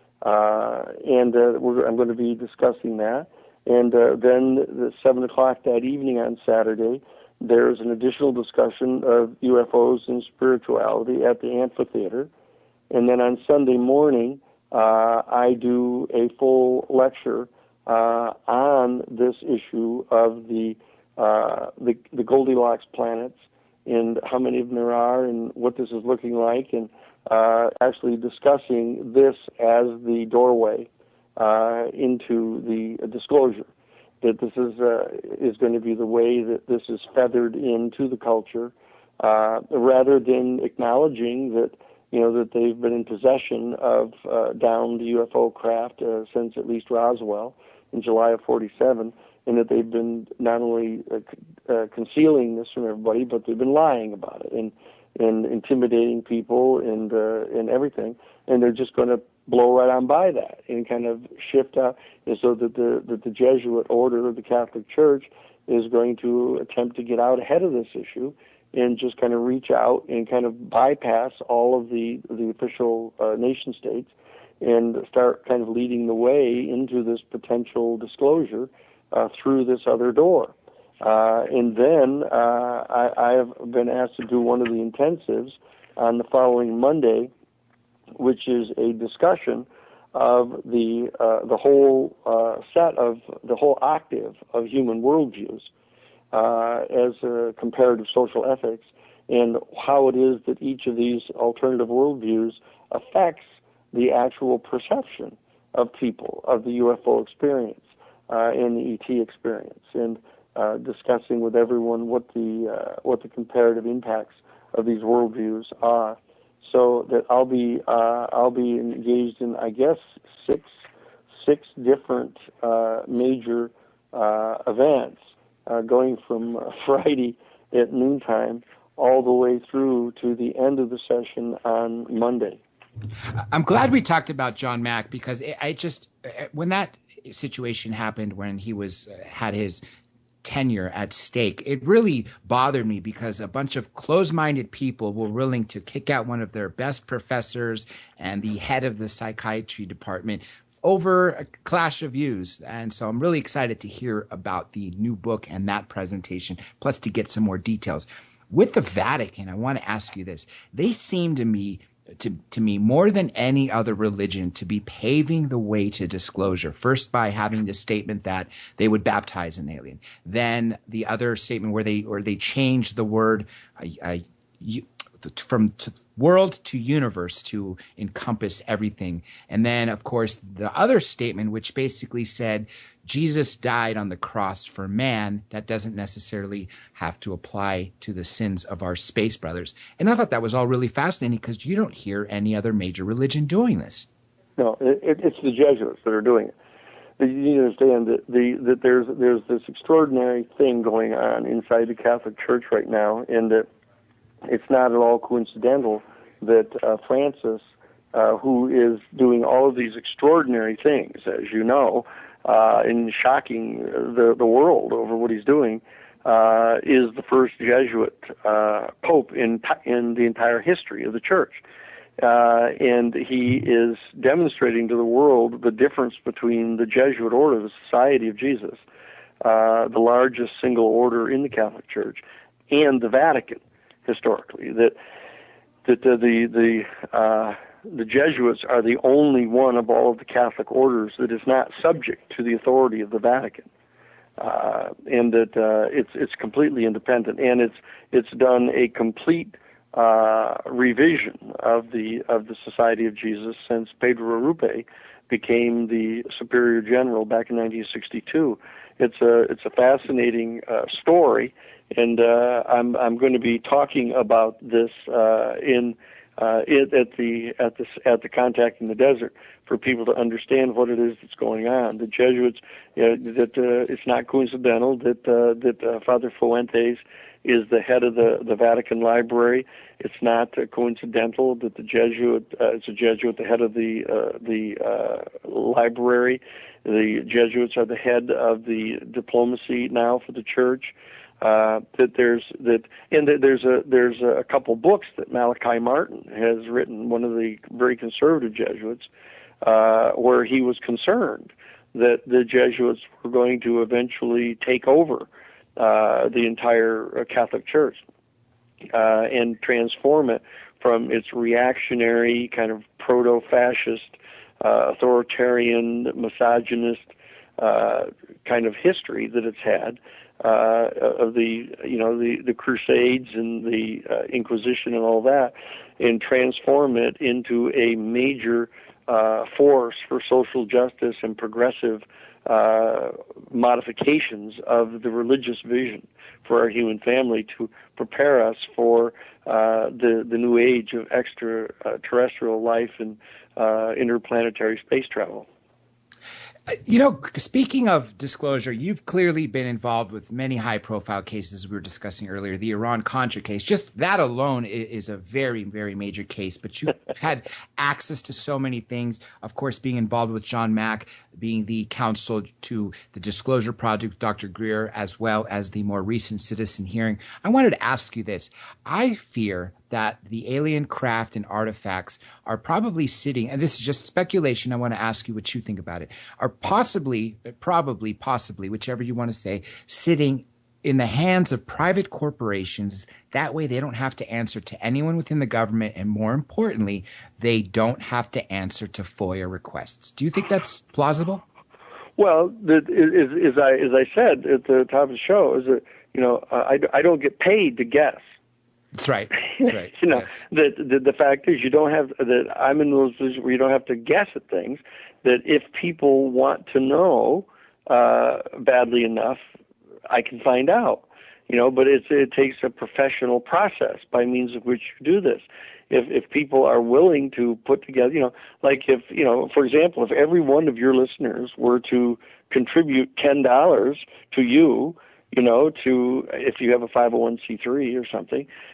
Uh, and uh, we're, I'm going to be discussing that. And uh, then the seven o'clock that evening on Saturday, there's an additional discussion of U F Os and spirituality at the amphitheater. And then on Sunday morning, uh, I do a full lecture Uh, on this issue of the, uh, the the Goldilocks planets and how many of them there are and what this is looking like, and uh, actually discussing this as the doorway uh, into the disclosure, that this is uh, is going to be the way that this is feathered into the culture, uh, rather than acknowledging that you know that they've been in possession of uh, downed U F O craft uh, since at least Roswell in July of forty-seven, and that they've been not only uh, uh, concealing this from everybody, but they've been lying about it and and intimidating people and uh, and everything, and they're just going to blow right on by that and kind of shift out, and so that the that the Jesuit order of the Catholic Church is going to attempt to get out ahead of this issue and just kind of reach out and kind of bypass all of the the official uh, nation states and start kind of leading the way into this potential disclosure uh, through this other door. Uh, and then uh, I, I have been asked to do one of the intensives on the following Monday, which is a discussion of the uh, the whole uh, set of the whole octave of human worldviews uh, as a comparative social ethics, and how it is that each of these alternative worldviews affects the actual perception of people, of the U F O experience uh, and the E T experience, and uh, discussing with everyone what the uh, what the comparative impacts of these worldviews are. So that I'll be uh, I'll be engaged in, I guess, six six different uh, major uh, events, uh, going from uh, Friday at noontime all the way through to the end of the session on Monday. I'm glad we talked about John Mack because it, I just when that situation happened when he was had his tenure at stake, it really bothered me because a bunch of closed-minded people were willing to kick out one of their best professors and the head of the psychiatry department over a clash of views. And so I'm really excited to hear about the new book and that presentation, plus to get some more details. With the Vatican, I want to ask you this. They seem to me To, to me, more than any other religion, to be paving the way to disclosure. First, by having the statement that they would baptize an alien. Then the other statement where they or they changed the word uh, uh, you, from to world to universe to encompass everything. And then, of course, the other statement, which basically said Jesus died on the cross for man. That doesn't necessarily have to apply to the sins of our space brothers. And I thought that was all really fascinating because you don't hear any other major religion doing this. No, it, it's the Jesuits that are doing it. You need to understand that, the, that there's there's this extraordinary thing going on inside the Catholic Church right now, and that it's not at all coincidental that uh, Francis, uh, who is doing all of these extraordinary things, as you know, uh, and shocking the, the world over what he's doing, uh, is the first Jesuit uh, pope in in the entire history of the Church. Uh, and he is demonstrating to the world the difference between the Jesuit order, the Society of Jesus, uh, the largest single order in the Catholic Church, and the Vatican, historically. That that the the the, uh, the Jesuits are the only one of all of the Catholic orders that is not subject to the authority of the Vatican, uh, and that uh, it's it's completely independent, and it's it's done a complete Uh, revision of the of the Society of Jesus since Pedro Arrupe became the Superior General back in nineteen sixty-two. It's a it's a fascinating uh, story, and uh, I'm I'm going to be talking about this uh, in uh, it, at the at the at the Contact in the Desert for people to understand what it is that's going on. The Jesuits, you know, that uh, it's not coincidental that uh, that uh, Father Fuentes is the head of the, the Vatican Library. It's not uh, coincidental that the Jesuit, uh, it's a Jesuit, the head of the uh, the uh, library. The Jesuits are the head of the diplomacy now for the Church. Uh, that there's that, and that there's a there's a couple books that Malachi Martin has written, one of the very conservative Jesuits, uh, where he was concerned that the Jesuits were going to eventually take over Uh, the entire uh, Catholic Church uh, and transform it from its reactionary, kind of proto-fascist, uh, authoritarian, misogynist uh, kind of history that it's had uh, of the, you know, the, the Crusades and the uh, Inquisition and all that, and transform it into a major uh, force for social justice and progressive Uh, modifications of the religious vision for our human family to prepare us for uh, the the new age of extraterrestrial life and uh, interplanetary space travel. You know, speaking of disclosure, you've clearly been involved with many high-profile cases we were discussing earlier. The Iran-Contra case, just that alone is a very, very major case. But you've had access to so many things. Of course, being involved with John Mack, being the counsel to the Disclosure Project, Doctor Greer, as well as the more recent citizen hearing. I wanted to ask you this. I fear that the alien craft and artifacts are probably sitting, and this is just speculation, I want to ask you what you think about it, are possibly, probably, possibly, whichever you want to say, sitting in the hands of private corporations. That way they don't have to answer to anyone within the government, and more importantly, they don't have to answer to FOIA requests. Do you think that's plausible? Well, the, as, as I as I said at the top of the show, is that, you know, I, I don't get paid to guess. That's right. That's right. you know, yes. that the, the fact is, you don't have that. I'm in those positions where you don't have to guess at things. That if people want to know uh, badly enough, I can find out. You know, but it's it takes a professional process by means of which you do this. If if people are willing to put together, you know, like if you know, for example, if every one of your listeners were to contribute ten dollars to you. You know, to if you have a five oh one c three or something,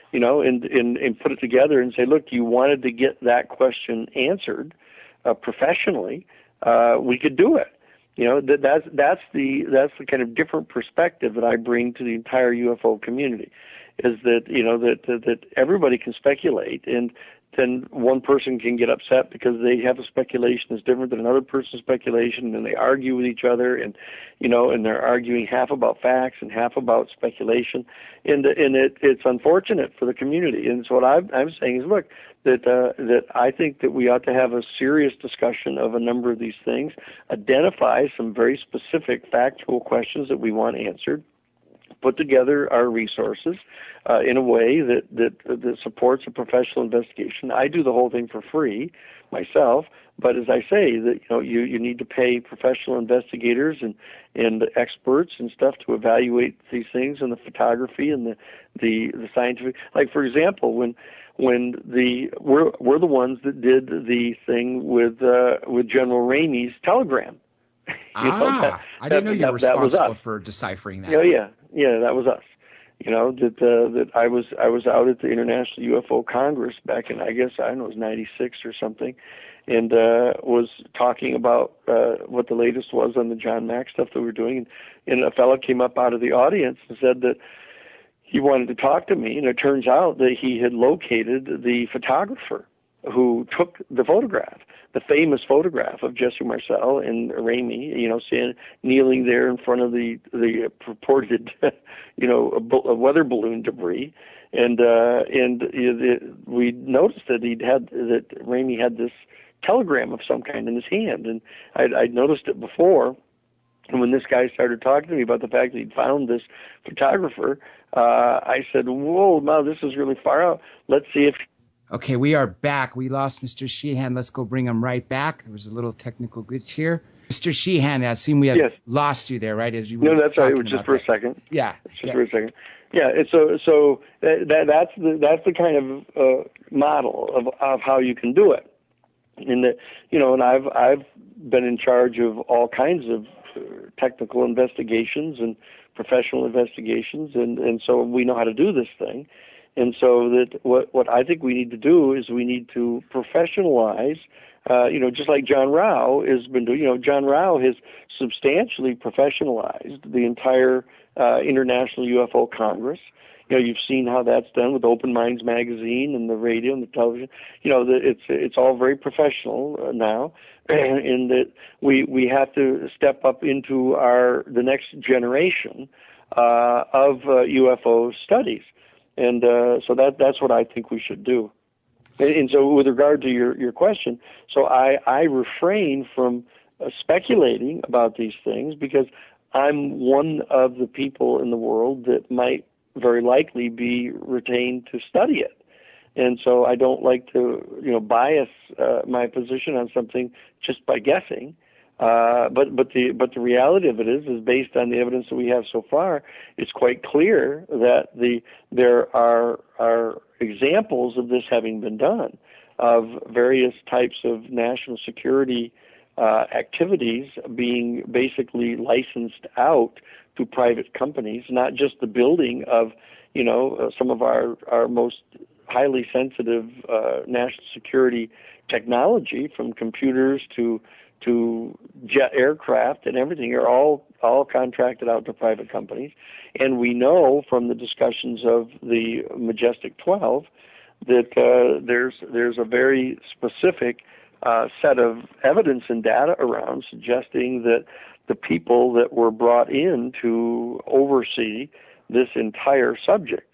you know, and, and, and put it together and say, look, you wanted to get that question answered uh, professionally, uh, we could do it. You know, that that's that's the that's the kind of different perspective that I bring to the entire U F O community, is that, you know, that that, that everybody can speculate, and then one person can get upset because they have a speculation that's different than another person's speculation, and they argue with each other, and you know, and they're arguing half about facts and half about speculation, and and it it's unfortunate for the community. And so what I'm I'm saying is, look, that uh, that I think that we ought to have a serious discussion of a number of these things, identify some very specific factual questions that we want answered, put together our resources uh, in a way that, that that supports a professional investigation. I do the whole thing for free myself, but as I say, that you know you, you need to pay professional investigators and, and experts and stuff to evaluate these things, and the photography and the, the, the scientific. Like, for example, when when the we're we're the ones that did the thing with uh, with General Ramey's telegram. Ah, you know, that, I didn't know you were that, responsible that for deciphering that. Yeah, yeah, yeah, that was us. You know, that uh, that I was I was out at the International U F O Congress back in, I guess, I don't know, it was ninety-six or something, and uh, was talking about uh, what the latest was on the John Mack stuff that we were doing, and, and a fellow came up out of the audience and said that he wanted to talk to me, and it turns out that he had located the photographer who took the photograph, the famous photograph of Jesse Marcel and Ramey, you know, standing, kneeling there in front of the the purported, you know, a, a weather balloon debris, and uh, and you know, the, we noticed that he'd had that Ramey had this telegram of some kind in his hand, and I'd, I'd noticed it before. And when this guy started talking to me about the fact that he'd found this photographer, uh, I said, "Whoa, now this is really far out. Let's see if." Okay, we are back. We lost Mister Sheehan. Let's go bring him right back. There was a little technical glitch here. Mister Sheehan, I seem we have yes. lost you there, right? As you no, were that's right. It was talking just for that. a second. Yeah, just yeah. for a second. Yeah, and so so that, that that's the that's the kind of uh, model of of how you can do it. And that, you know, and I've I've been in charge of all kinds of uh, technical investigations and professional investigations, and and so we know how to do this thing. And so that what what I think we need to do is we need to professionalize, uh, you know, just like John Rao has been doing. You know, John Rao has substantially professionalized the entire uh, International U F O Congress. You know, you've seen how that's done with Open Minds magazine and the radio and the television. You know, the, it's it's all very professional uh, now, in that we we have to step up into our the next generation uh, of uh, U F O studies. And uh, so that that's what I think we should do. And, and so with regard to your, your question, so I, I refrain from uh, speculating about these things because I'm one of the people in the world that might very likely be retained to study it. And so I don't like to, you know, bias uh, my position on something just by guessing. Uh, but but the but the reality of it is is based on the evidence that we have so far, it's quite clear that the there are are examples of this having been done, of various types of national security uh, activities being basically licensed out to private companies, not just the building of, you know, uh, some of our our most highly sensitive uh, national security technology, from computers to to jet aircraft and everything, are all all contracted out to private companies. And we know from the discussions of the Majestic twelve that uh, there's there's a very specific uh, set of evidence and data around suggesting that the people that were brought in to oversee this entire subject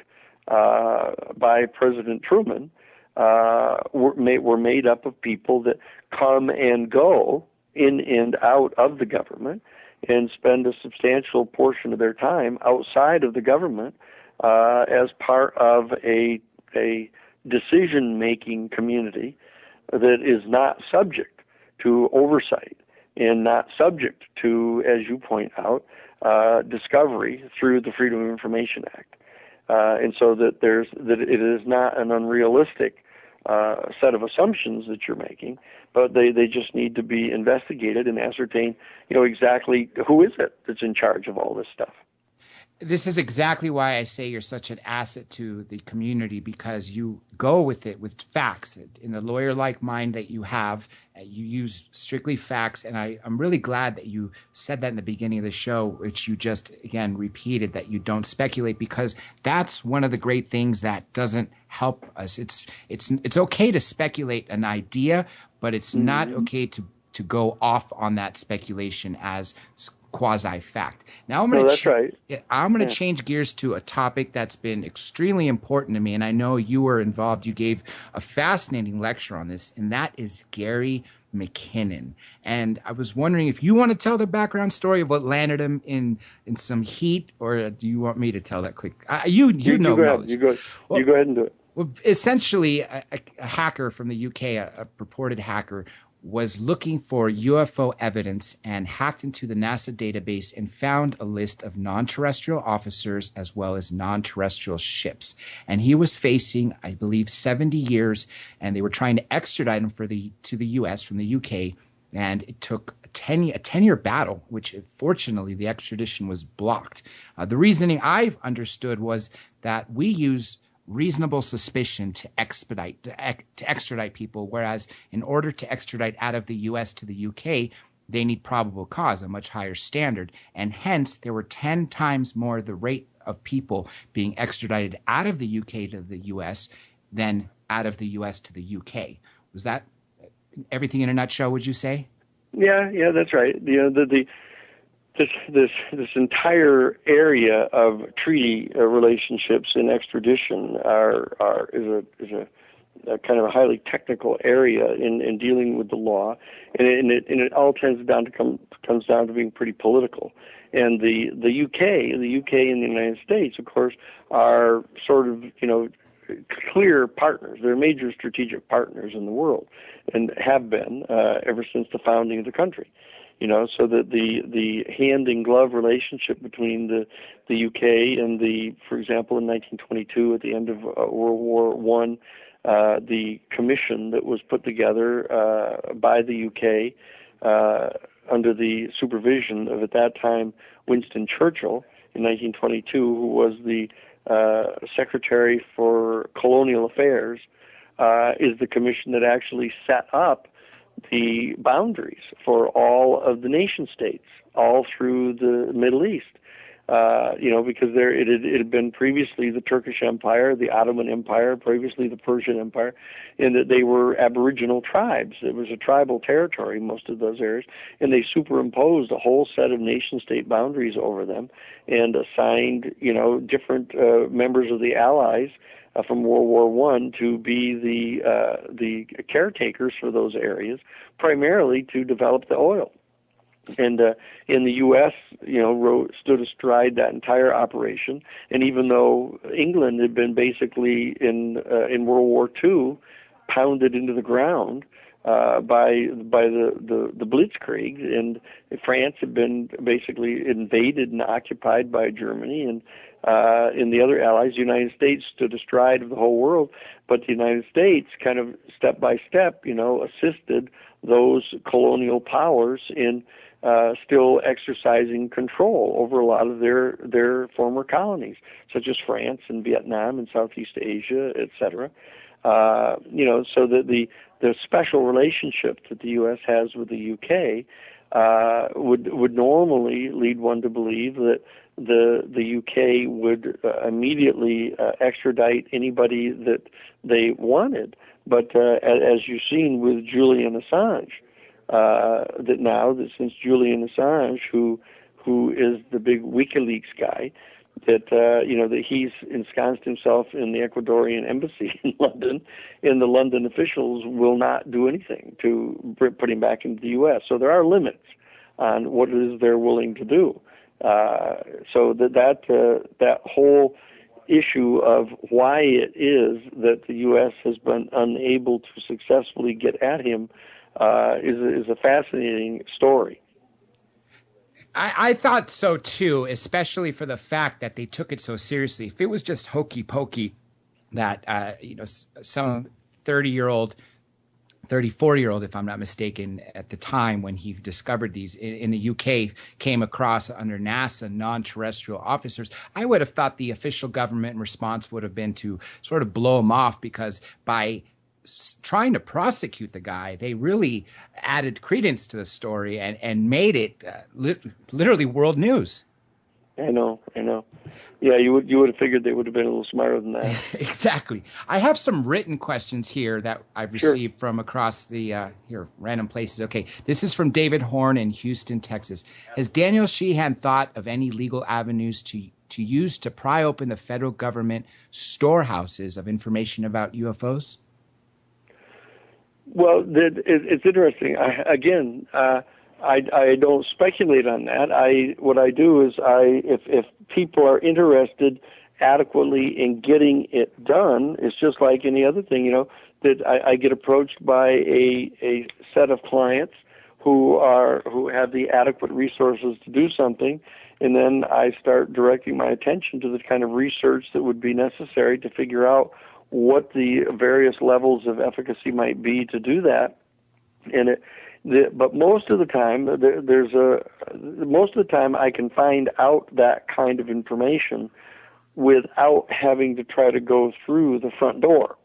uh, by President Truman uh, were, made, were made up of people that come and go in and out of the government and spend a substantial portion of their time outside of the government uh, as part of a a decision-making community that is not subject to oversight and not subject to, as you point out, uh, discovery through the Freedom of Information Act. Uh, and so that there's that it is not an unrealistic uh, set of assumptions that you're making, but they, they just need to be investigated and ascertain, you know, exactly who is it that's in charge of all this stuff. This is exactly why I say you're such an asset to the community, because you go with it with facts. In the lawyer-like mind that you have, uh, you use strictly facts. And I, I'm really glad that you said that in the beginning of the show, which you just, again, repeated, that you don't speculate, because that's one of the great things that doesn't help us. It's, it's, it's okay to speculate an idea, but it's mm-hmm. not okay to, to go off on that speculation as quasi-fact. Now I'm going no, to that's ch- right. I'm going to yeah. change gears to a topic that's been extremely important to me, and I know you were involved. You gave a fascinating lecture on this, and that is Gary McKinnon. And I was wondering if you want to tell the background story of what landed him in in some heat, or do you want me to tell that quick? Uh, you you, you know you go ahead. You go, well, you go ahead and do it. Well, essentially, a, a hacker from the U K, a, a purported hacker, was looking for U F O evidence and hacked into the NASA database and found a list of non-terrestrial officers as well as non-terrestrial ships. And he was facing, I believe, seventy years, and they were trying to extradite him for the to the U S from the U K. And it took a ten a ten-year battle, which fortunately the extradition was blocked. Uh, the reasoning I understood was that we use reasonable suspicion to expedite to, ex, to extradite people, whereas in order to extradite out of the U S to the U K, they need probable cause, a much higher standard, and hence there were ten times more the rate of people being extradited out of the U K to the U S than out of the U S to the U K. Was that everything in a nutshell, would you say? Yeah, yeah, that's right. You know, the the This this this entire area of treaty uh, relationships and extradition are are is a is a, a kind of a highly technical area in, in dealing with the law, and it, and it and it all tends down to come comes down to being pretty political. And the the U K, the U K and the United States, of course, are sort of you know clear partners. They're major strategic partners in the world, and have been uh, ever since the founding of the country. You know, so that the the hand in glove relationship between the the U K and the, for example, in nineteen twenty-two, at the end of uh, World War One, uh, the commission that was put together uh, by the U K uh, under the supervision of, at that time, Winston Churchill in nineteen twenty-two, who was the uh, Secretary for Colonial Affairs, uh, is the commission that actually set up the boundaries for all of the nation states, all through the Middle East. Uh, you know, because there it had, it had been previously the Turkish Empire, the Ottoman Empire, previously the Persian Empire, and that they were Aboriginal tribes. It was a tribal territory, most of those areas, and they superimposed a whole set of nation-state boundaries over them and assigned, you know, different uh, members of the Allies Uh, from World War One to be the uh, the caretakers for those areas, primarily to develop the oil. And uh, in the U S, you know, wrote, stood astride that entire operation. And even though England had been basically in uh, in World War Two pounded into the ground uh, by by the, the the Blitzkrieg, and France had been basically invaded and occupied by Germany, and Uh, in the other allies, the United States stood astride of the whole world, but the United States kind of step by step, you know, assisted those colonial powers in uh, still exercising control over a lot of their their former colonies, such as France and Vietnam and Southeast Asia, et cetera. Uh, you know, so that the the special relationship that the U S has with the U K uh, would would normally lead one to believe that the the U K would uh, immediately uh, extradite anybody that they wanted. But uh, as you've seen with Julian Assange, uh, that now that since Julian Assange, who who is the big WikiLeaks guy, that uh, you know that he's ensconced himself in the Ecuadorian embassy in London, and the London officials will not do anything to put him back into the U S. So there are limits on what it is they're willing to do. Uh, so that that uh, that whole issue of why it is that the U S has been unable to successfully get at him uh, is is a fascinating story. I, I thought so too, especially for the fact that they took it so seriously. If it was just hokey pokey, that uh, you know some thirty year old thirty-four-year-old, if I'm not mistaken, at the time when he discovered these in, in the U K, came across under NASA non-terrestrial officers. I would have thought the official government response would have been to sort of blow him off, because by s- trying to prosecute the guy, they really added credence to the story and, and made it uh, li- literally world news. I know, I know. Yeah, you would you would have figured they would have been a little smarter than that. Exactly. I have some written questions here that I've Sure. received from across the uh, here random places. Okay, this is from David Horn in Houston, Texas. Has Daniel Sheehan thought of any legal avenues to to use to pry open the federal government storehouses of information about U F Os? Well, it, it, it's interesting. I, again, uh, I, I don't speculate on that. I what I do is I if if people are interested adequately in getting it done, it's just like any other thing, you know, that I, I get approached by a a set of clients who are who have the adequate resources to do something, and then I start directing my attention to the kind of research that would be necessary to figure out what the various levels of efficacy might be to do that. And it The, but most of the time, there, there's a most of the time I can find out that kind of information without having to try to go through the front door,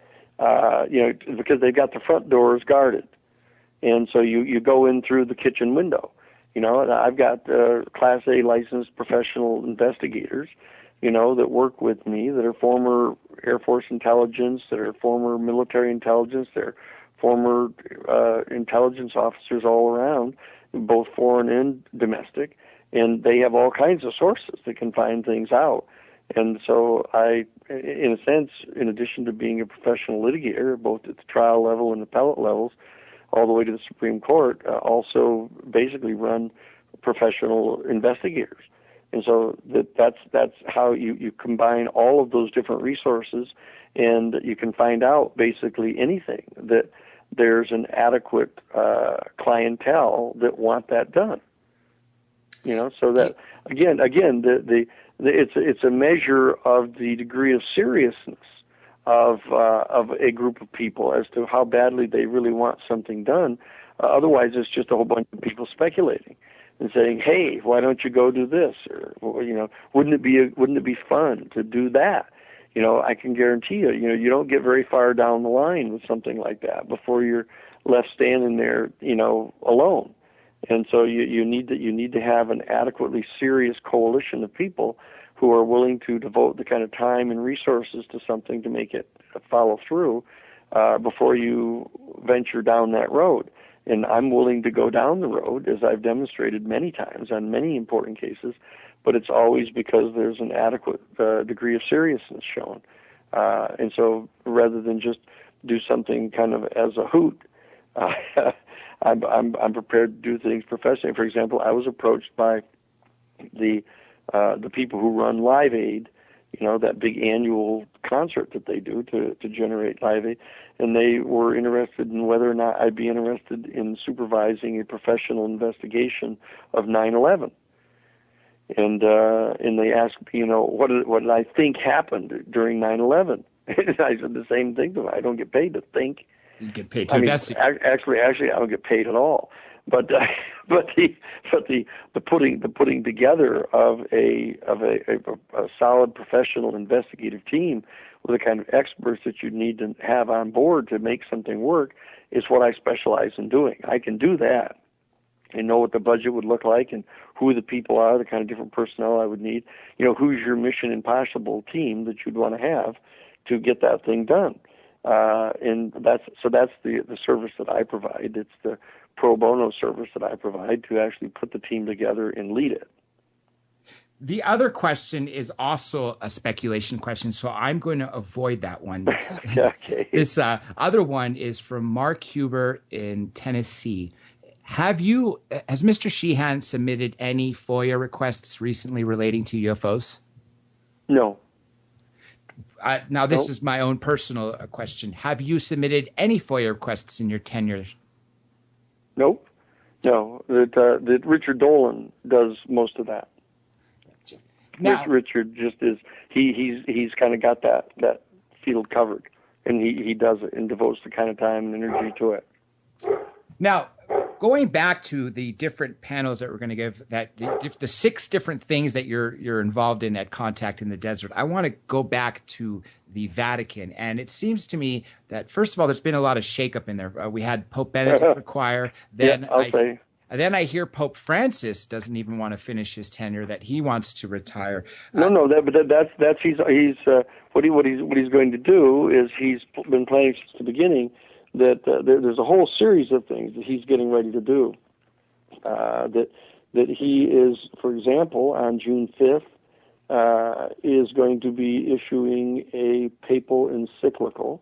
uh, you know, because they've got the front doors guarded, and so you you go in through the kitchen window. You know, I've got uh, Class A licensed professional investigators, you know, that work with me that are former Air Force intelligence, that are former military intelligence, they're former uh, intelligence officers all around, both foreign and domestic, and they have all kinds of sources that can find things out. And so I, in a sense, in addition to being a professional litigator, both at the trial level and appellate levels, all the way to the Supreme Court, uh, also basically run professional investigators. And so that, that's that's how you, you combine all of those different resources, and you can find out basically anything, that there's an adequate uh, clientele that want that done. You know, so that again, again, the, the, the it's it's a measure of the degree of seriousness of uh, of a group of people as to how badly they really want something done. Uh, otherwise, it's just a whole bunch of people speculating and saying, "Hey, why don't you go do this?" Or, you know, wouldn't it be a, wouldn't it be fun to do that? You know, I can guarantee you, you know, you don't get very far down the line with something like that before you're left standing there, you know, alone. And so you, you need to you need to have an adequately serious coalition of people who are willing to devote the kind of time and resources to something to make it follow through uh, before you venture down that road. And I'm willing to go down the road, as I've demonstrated many times on many important cases, but it's always because there's an adequate uh, degree of seriousness shown. Uh, and so rather than just do something kind of as a hoot, uh, I'm, I'm, I'm prepared to do things professionally. For example, I was approached by the uh, the people who run Live Aid, you know, that big annual concert that they do to, to generate Live Aid, and they were interested in whether or not I'd be interested in supervising a professional investigation of nine eleven. And uh, and they asked, you know, what did, what did I think happened during nine eleven? And I said the same thing to them. I don't get paid to think. You get paid to I mean, investigate. ac- actually, actually, I don't get paid at all. But uh, but the but the, the putting the putting together of a of a, a, a solid professional investigative team with the kind of experts that you need to have on board to make something work is what I specialize in doing. I can do that and know what the budget would look like and who the people are, the kind of different personnel I would need. You know, who's your Mission Impossible team that you'd want to have to get that thing done. Uh, and that's so that's the the service that I provide. It's the pro bono service that I provide to actually put the team together and lead it. The other question is also a speculation question, so I'm going to avoid that one. Okay. This uh, other one is from Mark Huber in Tennessee. Have you, has Mister Sheehan submitted any FOIA requests recently relating to U F Os? No. Uh, now, this Nope. is my own personal uh, question. Have you submitted any FOIA requests in your tenure? Nope. No. That uh, that Richard Dolan does most of that. Now, Rich, Richard just is he he's he's kind of got that that field covered, and he, he does it and devotes the kind of time and energy to it. Now, going back to the different panels that we're going to give, that the, the six different things that you're you're involved in at Contact in the Desert, I want to go back to the Vatican. And it seems to me that, first of all, there's been a lot of shakeup in there. Uh, we had Pope Benedict require. Then yeah, I'll I, say. Then I hear Pope Francis doesn't even want to finish his tenure; that he wants to retire. No, uh, no, that, but that, that's that's he's he's uh, what he what he's what he's going to do is he's been planning since the beginning that uh, there, there's a whole series of things that he's getting ready to do. Uh, that that he is, for example, on June fifth, uh, is going to be issuing a papal encyclical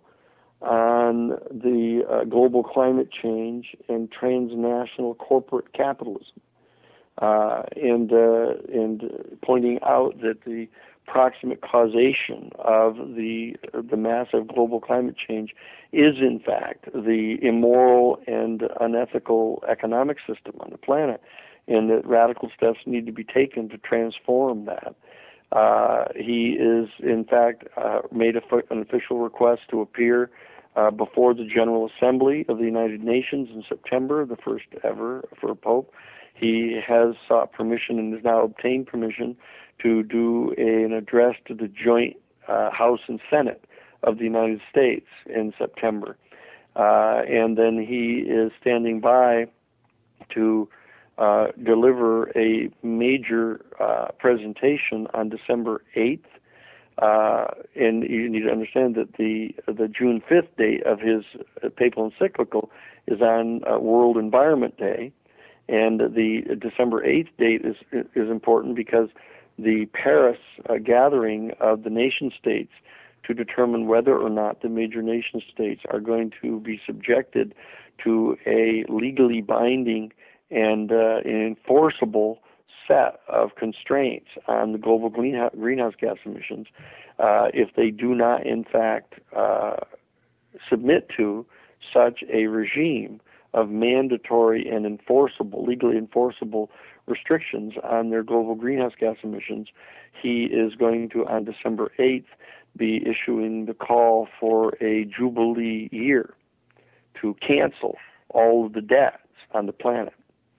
on the uh, global climate change and transnational corporate capitalism, uh, and uh, and pointing out that the proximate causation of the the massive global climate change is in fact the immoral and unethical economic system on the planet, and that radical steps need to be taken to transform that. Uh, he is in fact uh, made a, an official request to appear uh, before the General Assembly of the United Nations in September, the first ever for a pope. He has sought permission and has now obtained permission to do a, an address to the joint uh, House and Senate of the United States in September. Uh, and then he is standing by to uh, deliver a major uh, presentation on December eighth. Uh, and you need to understand that the the June fifth date of his papal encyclical is on uh, World Environment Day. And the December eighth date is is important because the Paris uh, gathering of the nation states to determine whether or not the major nation states are going to be subjected to a legally binding and uh, enforceable set of constraints on the global greenhouse gas emissions uh, if they do not, in fact, uh, submit to such a regime of mandatory and enforceable, legally enforceable restrictions on their global greenhouse gas emissions. He is going to, on December eighth, be issuing the call for a Jubilee year to cancel all of the debts on the planet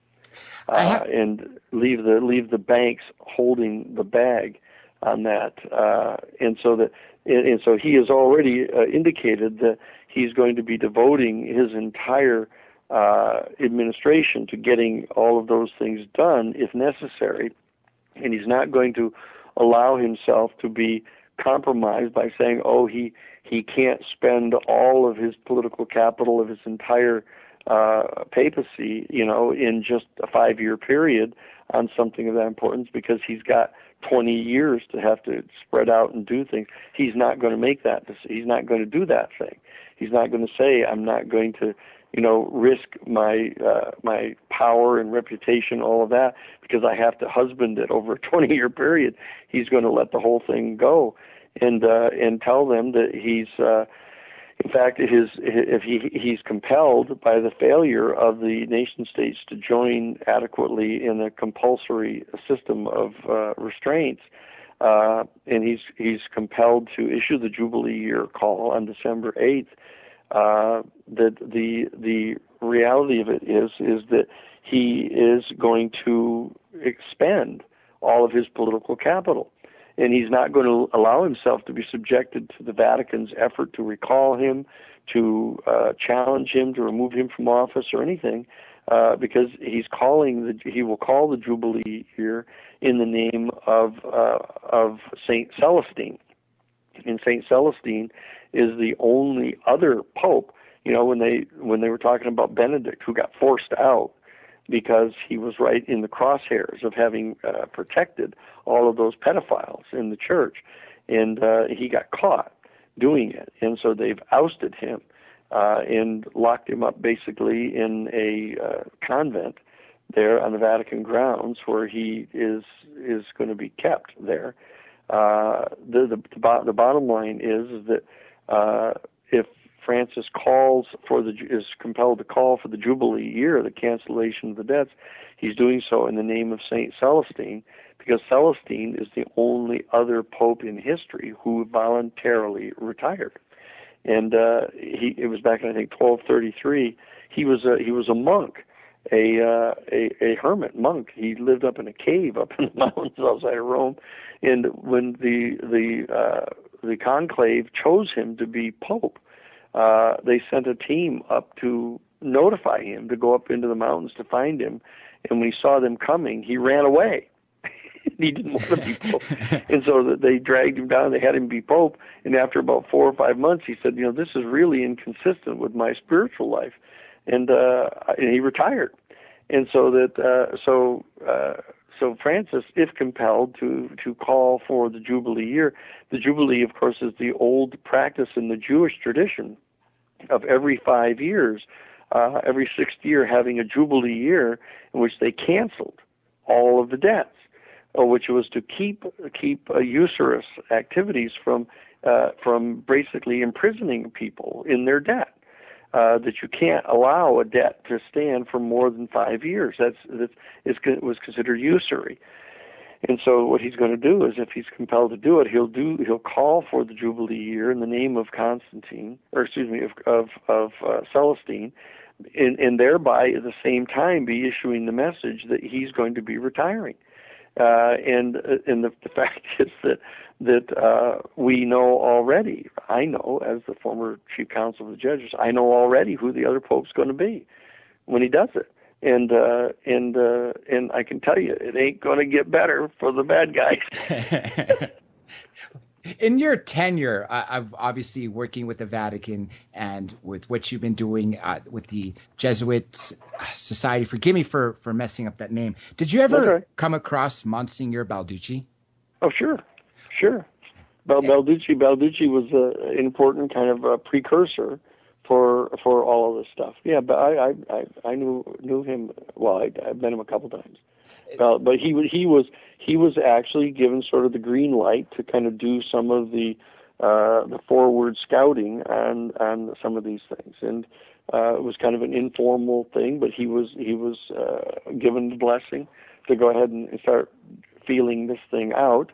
uh, have- and leave the leave the banks holding the bag on that. Uh, and so that and, and so he has already uh, indicated that he's going to be devoting his entire Uh, administration to getting all of those things done if necessary, and he's not going to allow himself to be compromised by saying, oh, he he can't spend all of his political capital of his entire uh, papacy, you know, in just a five-year period on something of that importance because he's got twenty years to have to spread out and do things. He's not going to make that. He's not going to do that thing. He's not going to say, I'm not going to you know, risk my uh, my power and reputation, all of that, because I have to husband it over a twenty-year period. He's going to let the whole thing go, and uh, and tell them that he's, uh, in fact, his if he he's compelled by the failure of the nation states to join adequately in a compulsory system of uh, restraints, uh, and he's he's compelled to issue the Jubilee year call on December eighth. Uh, that the the reality of it is is that he is going to expend all of his political capital, and he's not going to allow himself to be subjected to the Vatican's effort to recall him, to uh, challenge him, to remove him from office or anything, uh, because he's calling the he will call the Jubilee year in the name of uh, of Saint Celestine, and Saint Celestine is the only other pope, you know, when they when they were talking about Benedict, who got forced out because he was right in the crosshairs of having uh, protected all of those pedophiles in the church, and uh, he got caught doing it, and so they've ousted him uh, and locked him up basically in a uh, convent there on the Vatican grounds, where he is is going to be kept there. Uh, the, the the the bottom line is, is that uh, if Francis calls for the is compelled to call for the Jubilee year, the cancellation of the debts, he's doing so in the name of Saint Celestine, because Celestine is the only other pope in history who voluntarily retired. and uh, he it was back in I think twelve thirty-three. He was a he was a monk, a uh, a, a hermit monk. He lived up in a cave up in the mountains outside of Rome, and when the the uh, the conclave chose him to be pope, uh, they sent a team up to notify him to go up into the mountains to find him. And when he saw them coming, he ran away. He didn't want to be pope. And so they dragged him down. They had him be pope. And after about four or five months, he said, you know, this is really inconsistent with my spiritual life. And, uh, and he retired. And so that, uh, so, uh, so Francis, if compelled to, to call for the Jubilee year, the Jubilee, of course, is the old practice in the Jewish tradition of every five years, uh, every sixth year having a Jubilee year in which they canceled all of the debts, uh, which was to keep keep uh, usurious activities from uh, from basically imprisoning people in their debt. Uh, that you can't allow a debt to stand for more than five years. That's that is was considered usury. And so what he's going to do is, if he's compelled to do it, he'll do he'll call for the Jubilee year in the name of Constantine, or excuse me, of of, of uh, Celestine, and, and thereby at the same time be issuing the message that he's going to be retiring. Uh, and and the, the fact is that that uh, we know already. I know, as the former chief counsel of the judges, I know already who the other pope's going to be when he does it. And uh, and uh, and I can tell you, it ain't going to get better for the bad guys. In your tenure, uh, I've obviously working with the Vatican and with what you've been doing uh, with the Jesuit Society. Forgive me for, for messing up that name. Did you ever okay. come across Monsignor Balducci? Oh, sure, sure. Bal- Balducci, Balducci was uh, an important kind of uh, precursor for for all of this stuff. Yeah, but I I, I, I knew knew him. Well, I, I've met him a couple times. Uh, but he was he was he was actually given sort of the green light to kind of do some of the uh, the forward scouting on on some of these things, and uh, it was kind of an informal thing. But he was he was uh, given the blessing to go ahead and start feeling this thing out.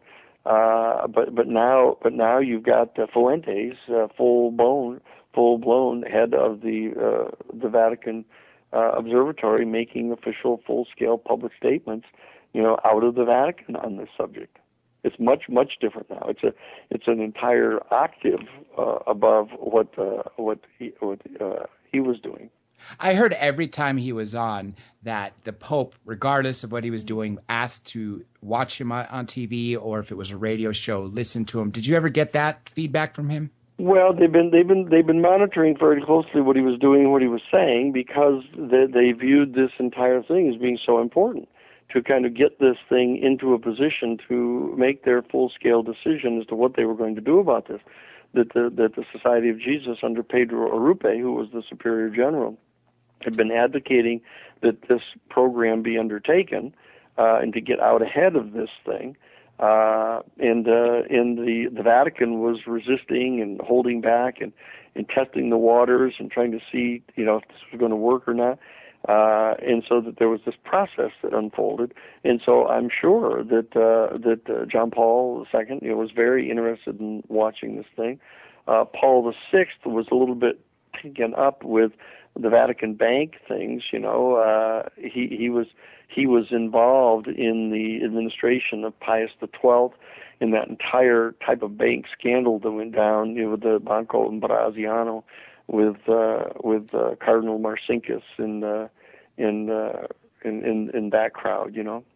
Uh, but but now but now you've got uh, Fuentes, uh, full blown full blown head of the uh, the Vatican Uh, observatory, making official, full-scale public statements, you know, out of the Vatican on this subject. It's much, much different now. It's a, it's an entire octave uh, above what uh, what he, what uh, he was doing. I heard every time he was on that the Pope, regardless of what he was doing, asked to watch him on T V, or if it was a radio show, listen to him. Did you ever get that feedback from him? Well, they've been they've been they've been monitoring very closely what he was doing, what he was saying, because they, they viewed this entire thing as being so important to kind of get this thing into a position to make their full-scale decision as to what they were going to do about this. That the that the Society of Jesus under Pedro Arrupe, who was the Superior General, had been advocating that this program be undertaken uh, and to get out ahead of this thing. Uh, and uh, and the, the Vatican was resisting and holding back and, and testing the waters and trying to see, you know, if this was going to work or not. Uh, and so that there was this process that unfolded. And so I'm sure that uh, that uh, John Paul the Second, you know, was very interested in watching this thing. Uh, Paul the Sixth was a little bit taken up with the Vatican Bank things. You know, uh, he he was. He was involved in the administration of Pius the Twelfth in that entire type of bank scandal that went down, you know, with the Banco Ambrosiano, with uh, with uh, Cardinal Marcinkus in, uh, in, uh, in in in that crowd, you know.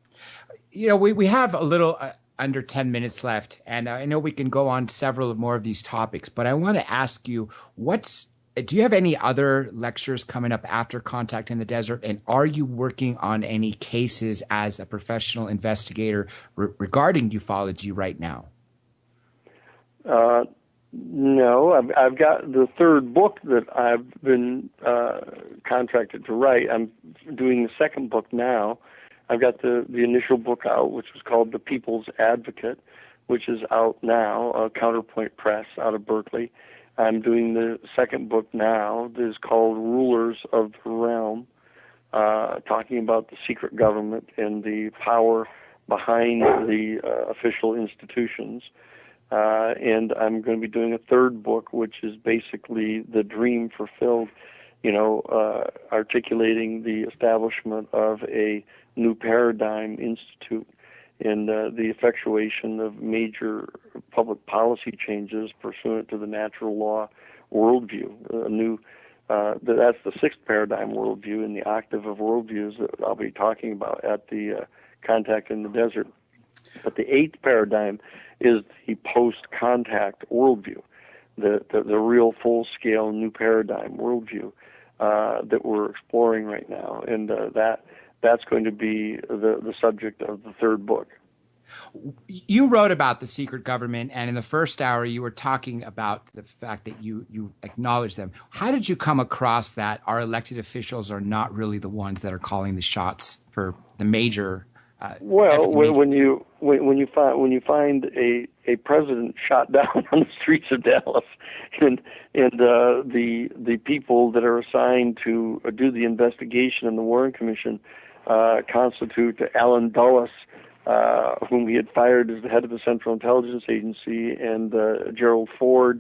You know, we, we have a little uh, under ten minutes left, and I know we can go on several more of these topics, but I want to ask you, what's do you have any other lectures coming up after Contact in the Desert? And are you working on any cases as a professional investigator re- regarding ufology right now? Uh, no, I've, I've got the third book that I've been uh, contracted to write. I'm doing the second book now. I've got the, the initial book out, which was called The People's Advocate, which is out now, uh, Counterpoint Press out of Berkeley. I'm doing the second book now that is called Rulers of the Realm, uh, talking about the secret government and the power behind the uh, official institutions. Uh, and I'm going to be doing a third book, which is basically the dream fulfilled, you know, uh, articulating the establishment of a new paradigm institute and uh, the effectuation of major public policy changes pursuant to the natural law worldview. A new, uh, that's the sixth paradigm worldview in the octave of worldviews that I'll be talking about at the uh, Contact in the Desert. But the eighth paradigm is the post-contact worldview, the, the, the real full-scale new paradigm worldview uh, that we're exploring right now. And uh, that that's going to be the, the subject of the third book. You wrote about the secret government, and in the first hour you were talking about the fact that you, you acknowledge them. How did you come across that our elected officials are not really the ones that are calling the shots for the major Uh, well, when, when you when, when you find when you find a, a president shot down on the streets of Dallas, and and uh, the the people that are assigned to do the investigation in the Warren Commission uh, constitute Alan Dulles, uh, whom he had fired as the head of the Central Intelligence Agency, and uh, Gerald Ford,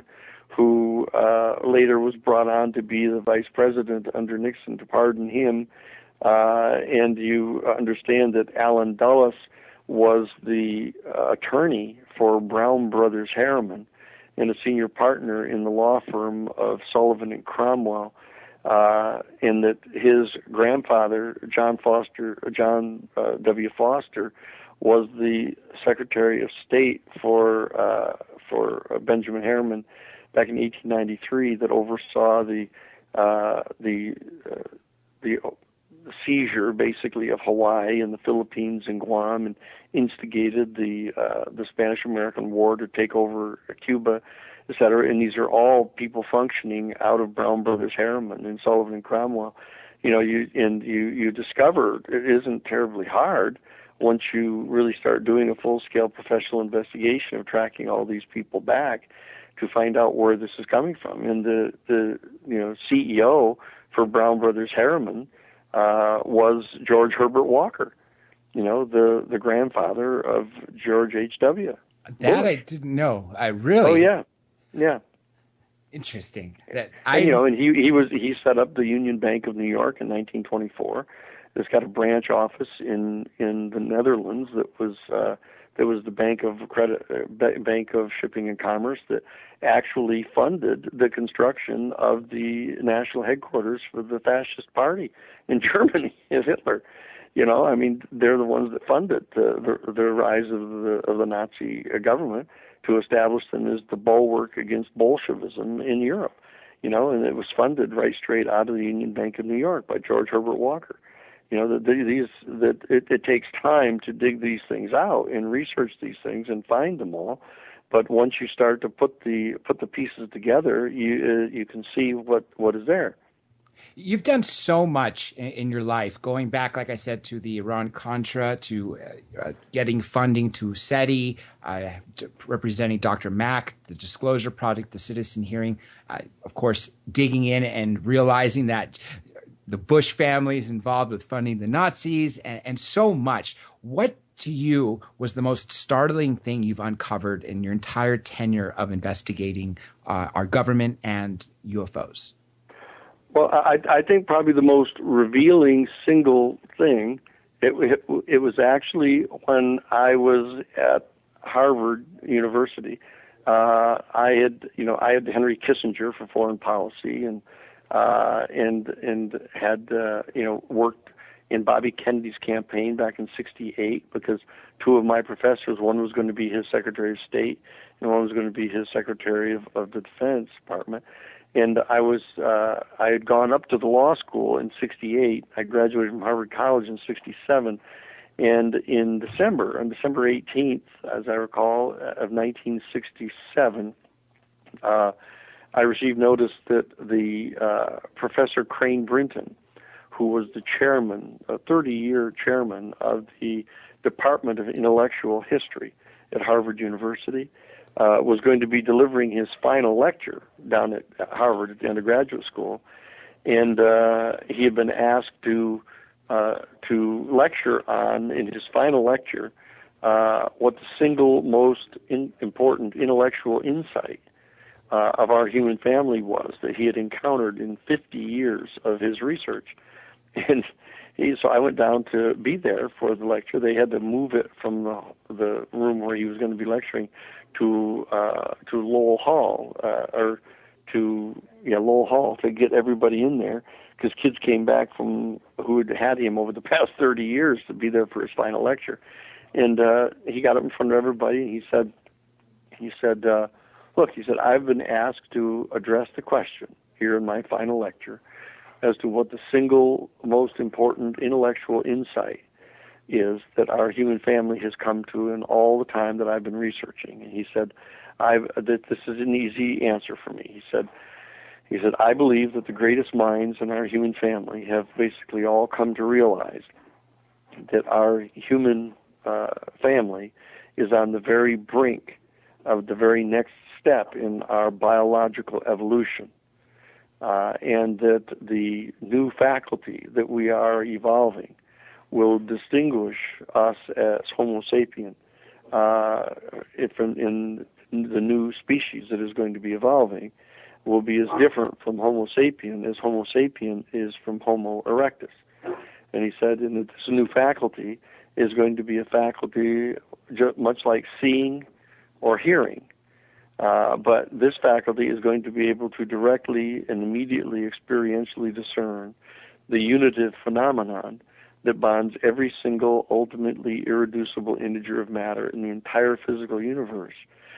who uh, later was brought on to be the vice president under Nixon to pardon him. Uh, and you understand that Alan Dulles was the uh, attorney for Brown Brothers Harriman and a senior partner in the law firm of Sullivan and Cromwell, uh, and that his grandfather, John Foster, John uh, W. Foster, was the Secretary of State for uh, for Benjamin Harriman back in eighteen ninety-three, that oversaw the uh, the uh, the the seizure, basically, of Hawaii and the Philippines and Guam, and instigated the uh, the Spanish-American War to take over Cuba, et cetera. And these are all people functioning out of Brown Brothers Harriman and Sullivan and Cromwell. You know, you and you you discover it isn't terribly hard once you really start doing a full-scale professional investigation of tracking all these people back to find out where this is coming from. And the the you know C E O for Brown Brothers Harriman Uh, was George Herbert Walker, you know, the, the grandfather of George H W That Bush. I didn't know. I really. Oh yeah, yeah. Interesting. That I and, you know, and he he was he set up the Union Bank of New York in nineteen twenty-four. It's got a branch office in in the Netherlands that was uh, that was the Bank of Credit, uh, Bank of Shipping and Commerce, that actually funded the construction of the national headquarters for the fascist party in Germany, in Hitler. You know, I mean, they're the ones that funded the, the, the rise of the of the Nazi government to establish them as the bulwark against Bolshevism in Europe. You know, and it was funded right straight out of the Union Bank of New York by George Herbert Walker. You know, that these that it, it takes time to dig these things out and research these things and find them all. But once you start to put the put the pieces together, you uh, you can see what, what is there. You've done so much in, in your life, going back, like I said, to the Iran-Contra, to uh, uh, getting funding to SETI, uh, to representing Doctor Mack, the Disclosure Project, the Citizen Hearing, uh, of course, digging in and realizing that the Bush family is involved with funding the Nazis, and, and so much. What to you was the most startling thing you've uncovered in your entire tenure of investigating uh, our government and U F Os? Well, I, I think probably the most revealing single thing, it, it, it was actually when I was at Harvard University. Uh, I had, you know, I had Henry Kissinger for foreign policy, and uh, and and had, uh, you know, worked in Bobby Kennedy's campaign back in sixty-eight, because two of my professors, one was going to be his Secretary of State and one was going to be his Secretary of, of the Defense Department. And I was, uh, I had gone up to the law school in sixty-eight. I graduated from Harvard College in sixty-seven. And in December, on December eighteenth, as I recall, of nineteen sixty-seven, uh, I received notice that the uh, Professor Crane Brinton, who was the chairman, a thirty-year chairman of the Department of Intellectual History at Harvard University, uh, was going to be delivering his final lecture down at Harvard at the undergraduate school. And uh, he had been asked to uh, to lecture on, in his final lecture, uh, what the single most in, important intellectual insight uh, of our human family was that he had encountered in fifty years of his research. And he, so I went down to be there for the lecture. They had to move it from the, the room where he was going to be lecturing to uh, to Lowell Hall, uh, or to yeah Lowell Hall, to get everybody in there, because kids came back from who had had him over the past thirty years to be there for his final lecture. And uh, he got up in front of everybody, and he said, he said, uh, look, he said, I've been asked to address the question here in my final lecture as to what the single most important intellectual insight is that our human family has come to in all the time that I've been researching. And he said, I've, that this is an easy answer for me. He said, he said, I believe that the greatest minds in our human family have basically all come to realize that our human uh, family is on the very brink of the very next step in our biological evolution. Uh, and that the new faculty that we are evolving will distinguish us as Homo sapien uh, if in, in the new species that is going to be evolving will be as different from Homo sapien as Homo sapien is from Homo erectus. And he said, and that this new faculty is going to be a faculty just much like seeing or hearing. Uh, but this faculty is going to be able to directly and immediately experientially discern the unitive phenomenon that bonds every single ultimately irreducible integer of matter in the entire physical universe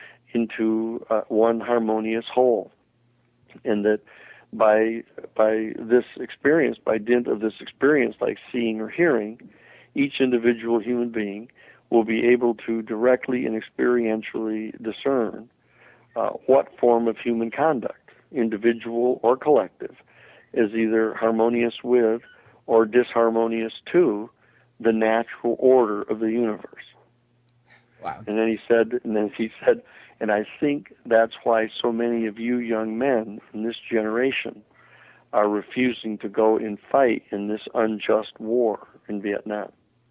into uh, one harmonious whole. And that by by this experience, by dint of this experience like seeing or hearing, each individual human being will be able to directly and experientially discern Uh, what form of human conduct, individual or collective, is either harmonious with or disharmonious to the natural order of the universe. Wow. And then he said, and then he said, and I think that's why so many of you young men in this generation are refusing to go and fight in this unjust war in Vietnam.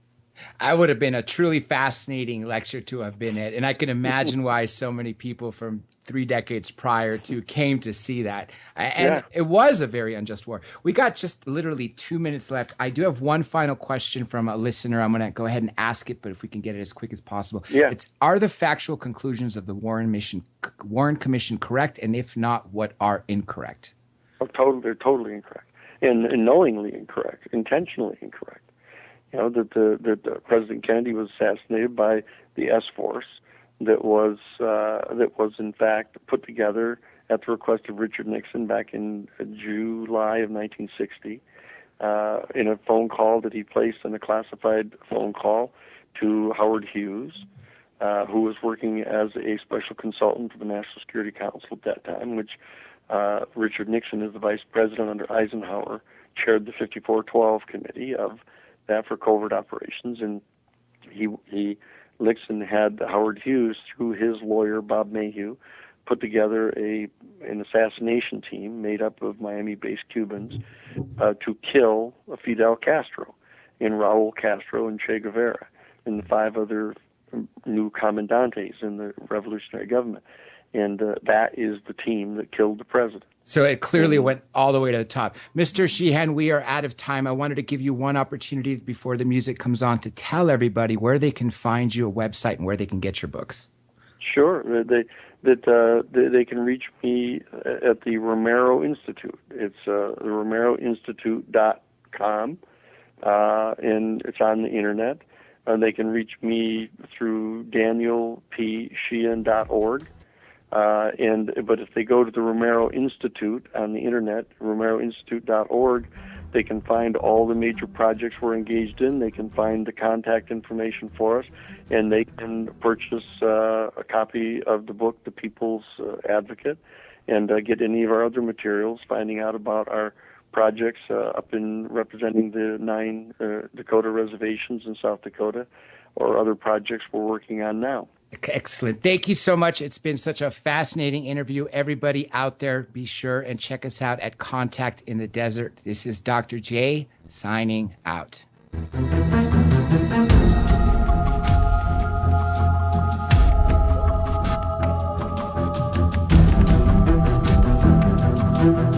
I would have been a truly fascinating lecture to have been at, and I can imagine why so many people from three decades prior to came to see that. And Yeah. it was a very unjust war. We got just literally two minutes left. I do have one final question from a listener. I'm going to go ahead and ask it, but if we can get it as quick as possible. Yeah. It's, are the factual conclusions of the Warren Mission, Warren Commission correct? And if not, what are incorrect? Oh, totally, they're totally incorrect, and, and knowingly incorrect, intentionally incorrect. You know, that the, that the President Kennedy was assassinated by the S-Force that was uh, that was in fact put together at the request of Richard Nixon back in July of nineteen sixty uh, in a phone call that he placed in a classified phone call to Howard Hughes, uh, who was working as a special consultant to the National Security Council at that time, which uh, Richard Nixon, as the vice president under Eisenhower, chaired the fifty-four twelve committee of that for covert operations, and he he Nixon had Howard Hughes, through his lawyer Bob Mayhew, put together a an assassination team made up of Miami-based Cubans uh, to kill Fidel Castro, and Raul Castro and Che Guevara, and the five other new commandantes in the revolutionary government. And uh, that is the team that killed the president. So it clearly went all the way to the top. Mister Sheehan, we are out of time. I wanted to give you one opportunity before the music comes on to tell everybody where they can find you, a website, and where they can get your books. Sure. They, that uh, they, they can reach me at the Romero Institute. It's uh, the romero institute dot com, uh, and it's on the internet. Uh, they can reach me through daniel p sheehan dot org. Uh, and but if they go to the Romero Institute on the internet, romero institute dot org, they can find all the major projects we're engaged in. They can find the contact information for us, and they can purchase uh, a copy of the book, The People's uh, Advocate, and uh, get any of our other materials, finding out about our projects uh, up in representing the nine uh, Dakota reservations in South Dakota, or other projects we're working on now. Excellent. Thank you so much. It's been such a fascinating interview. Everybody out there, be sure and check us out at Contact in the Desert. This is Doctor J signing out. Bye.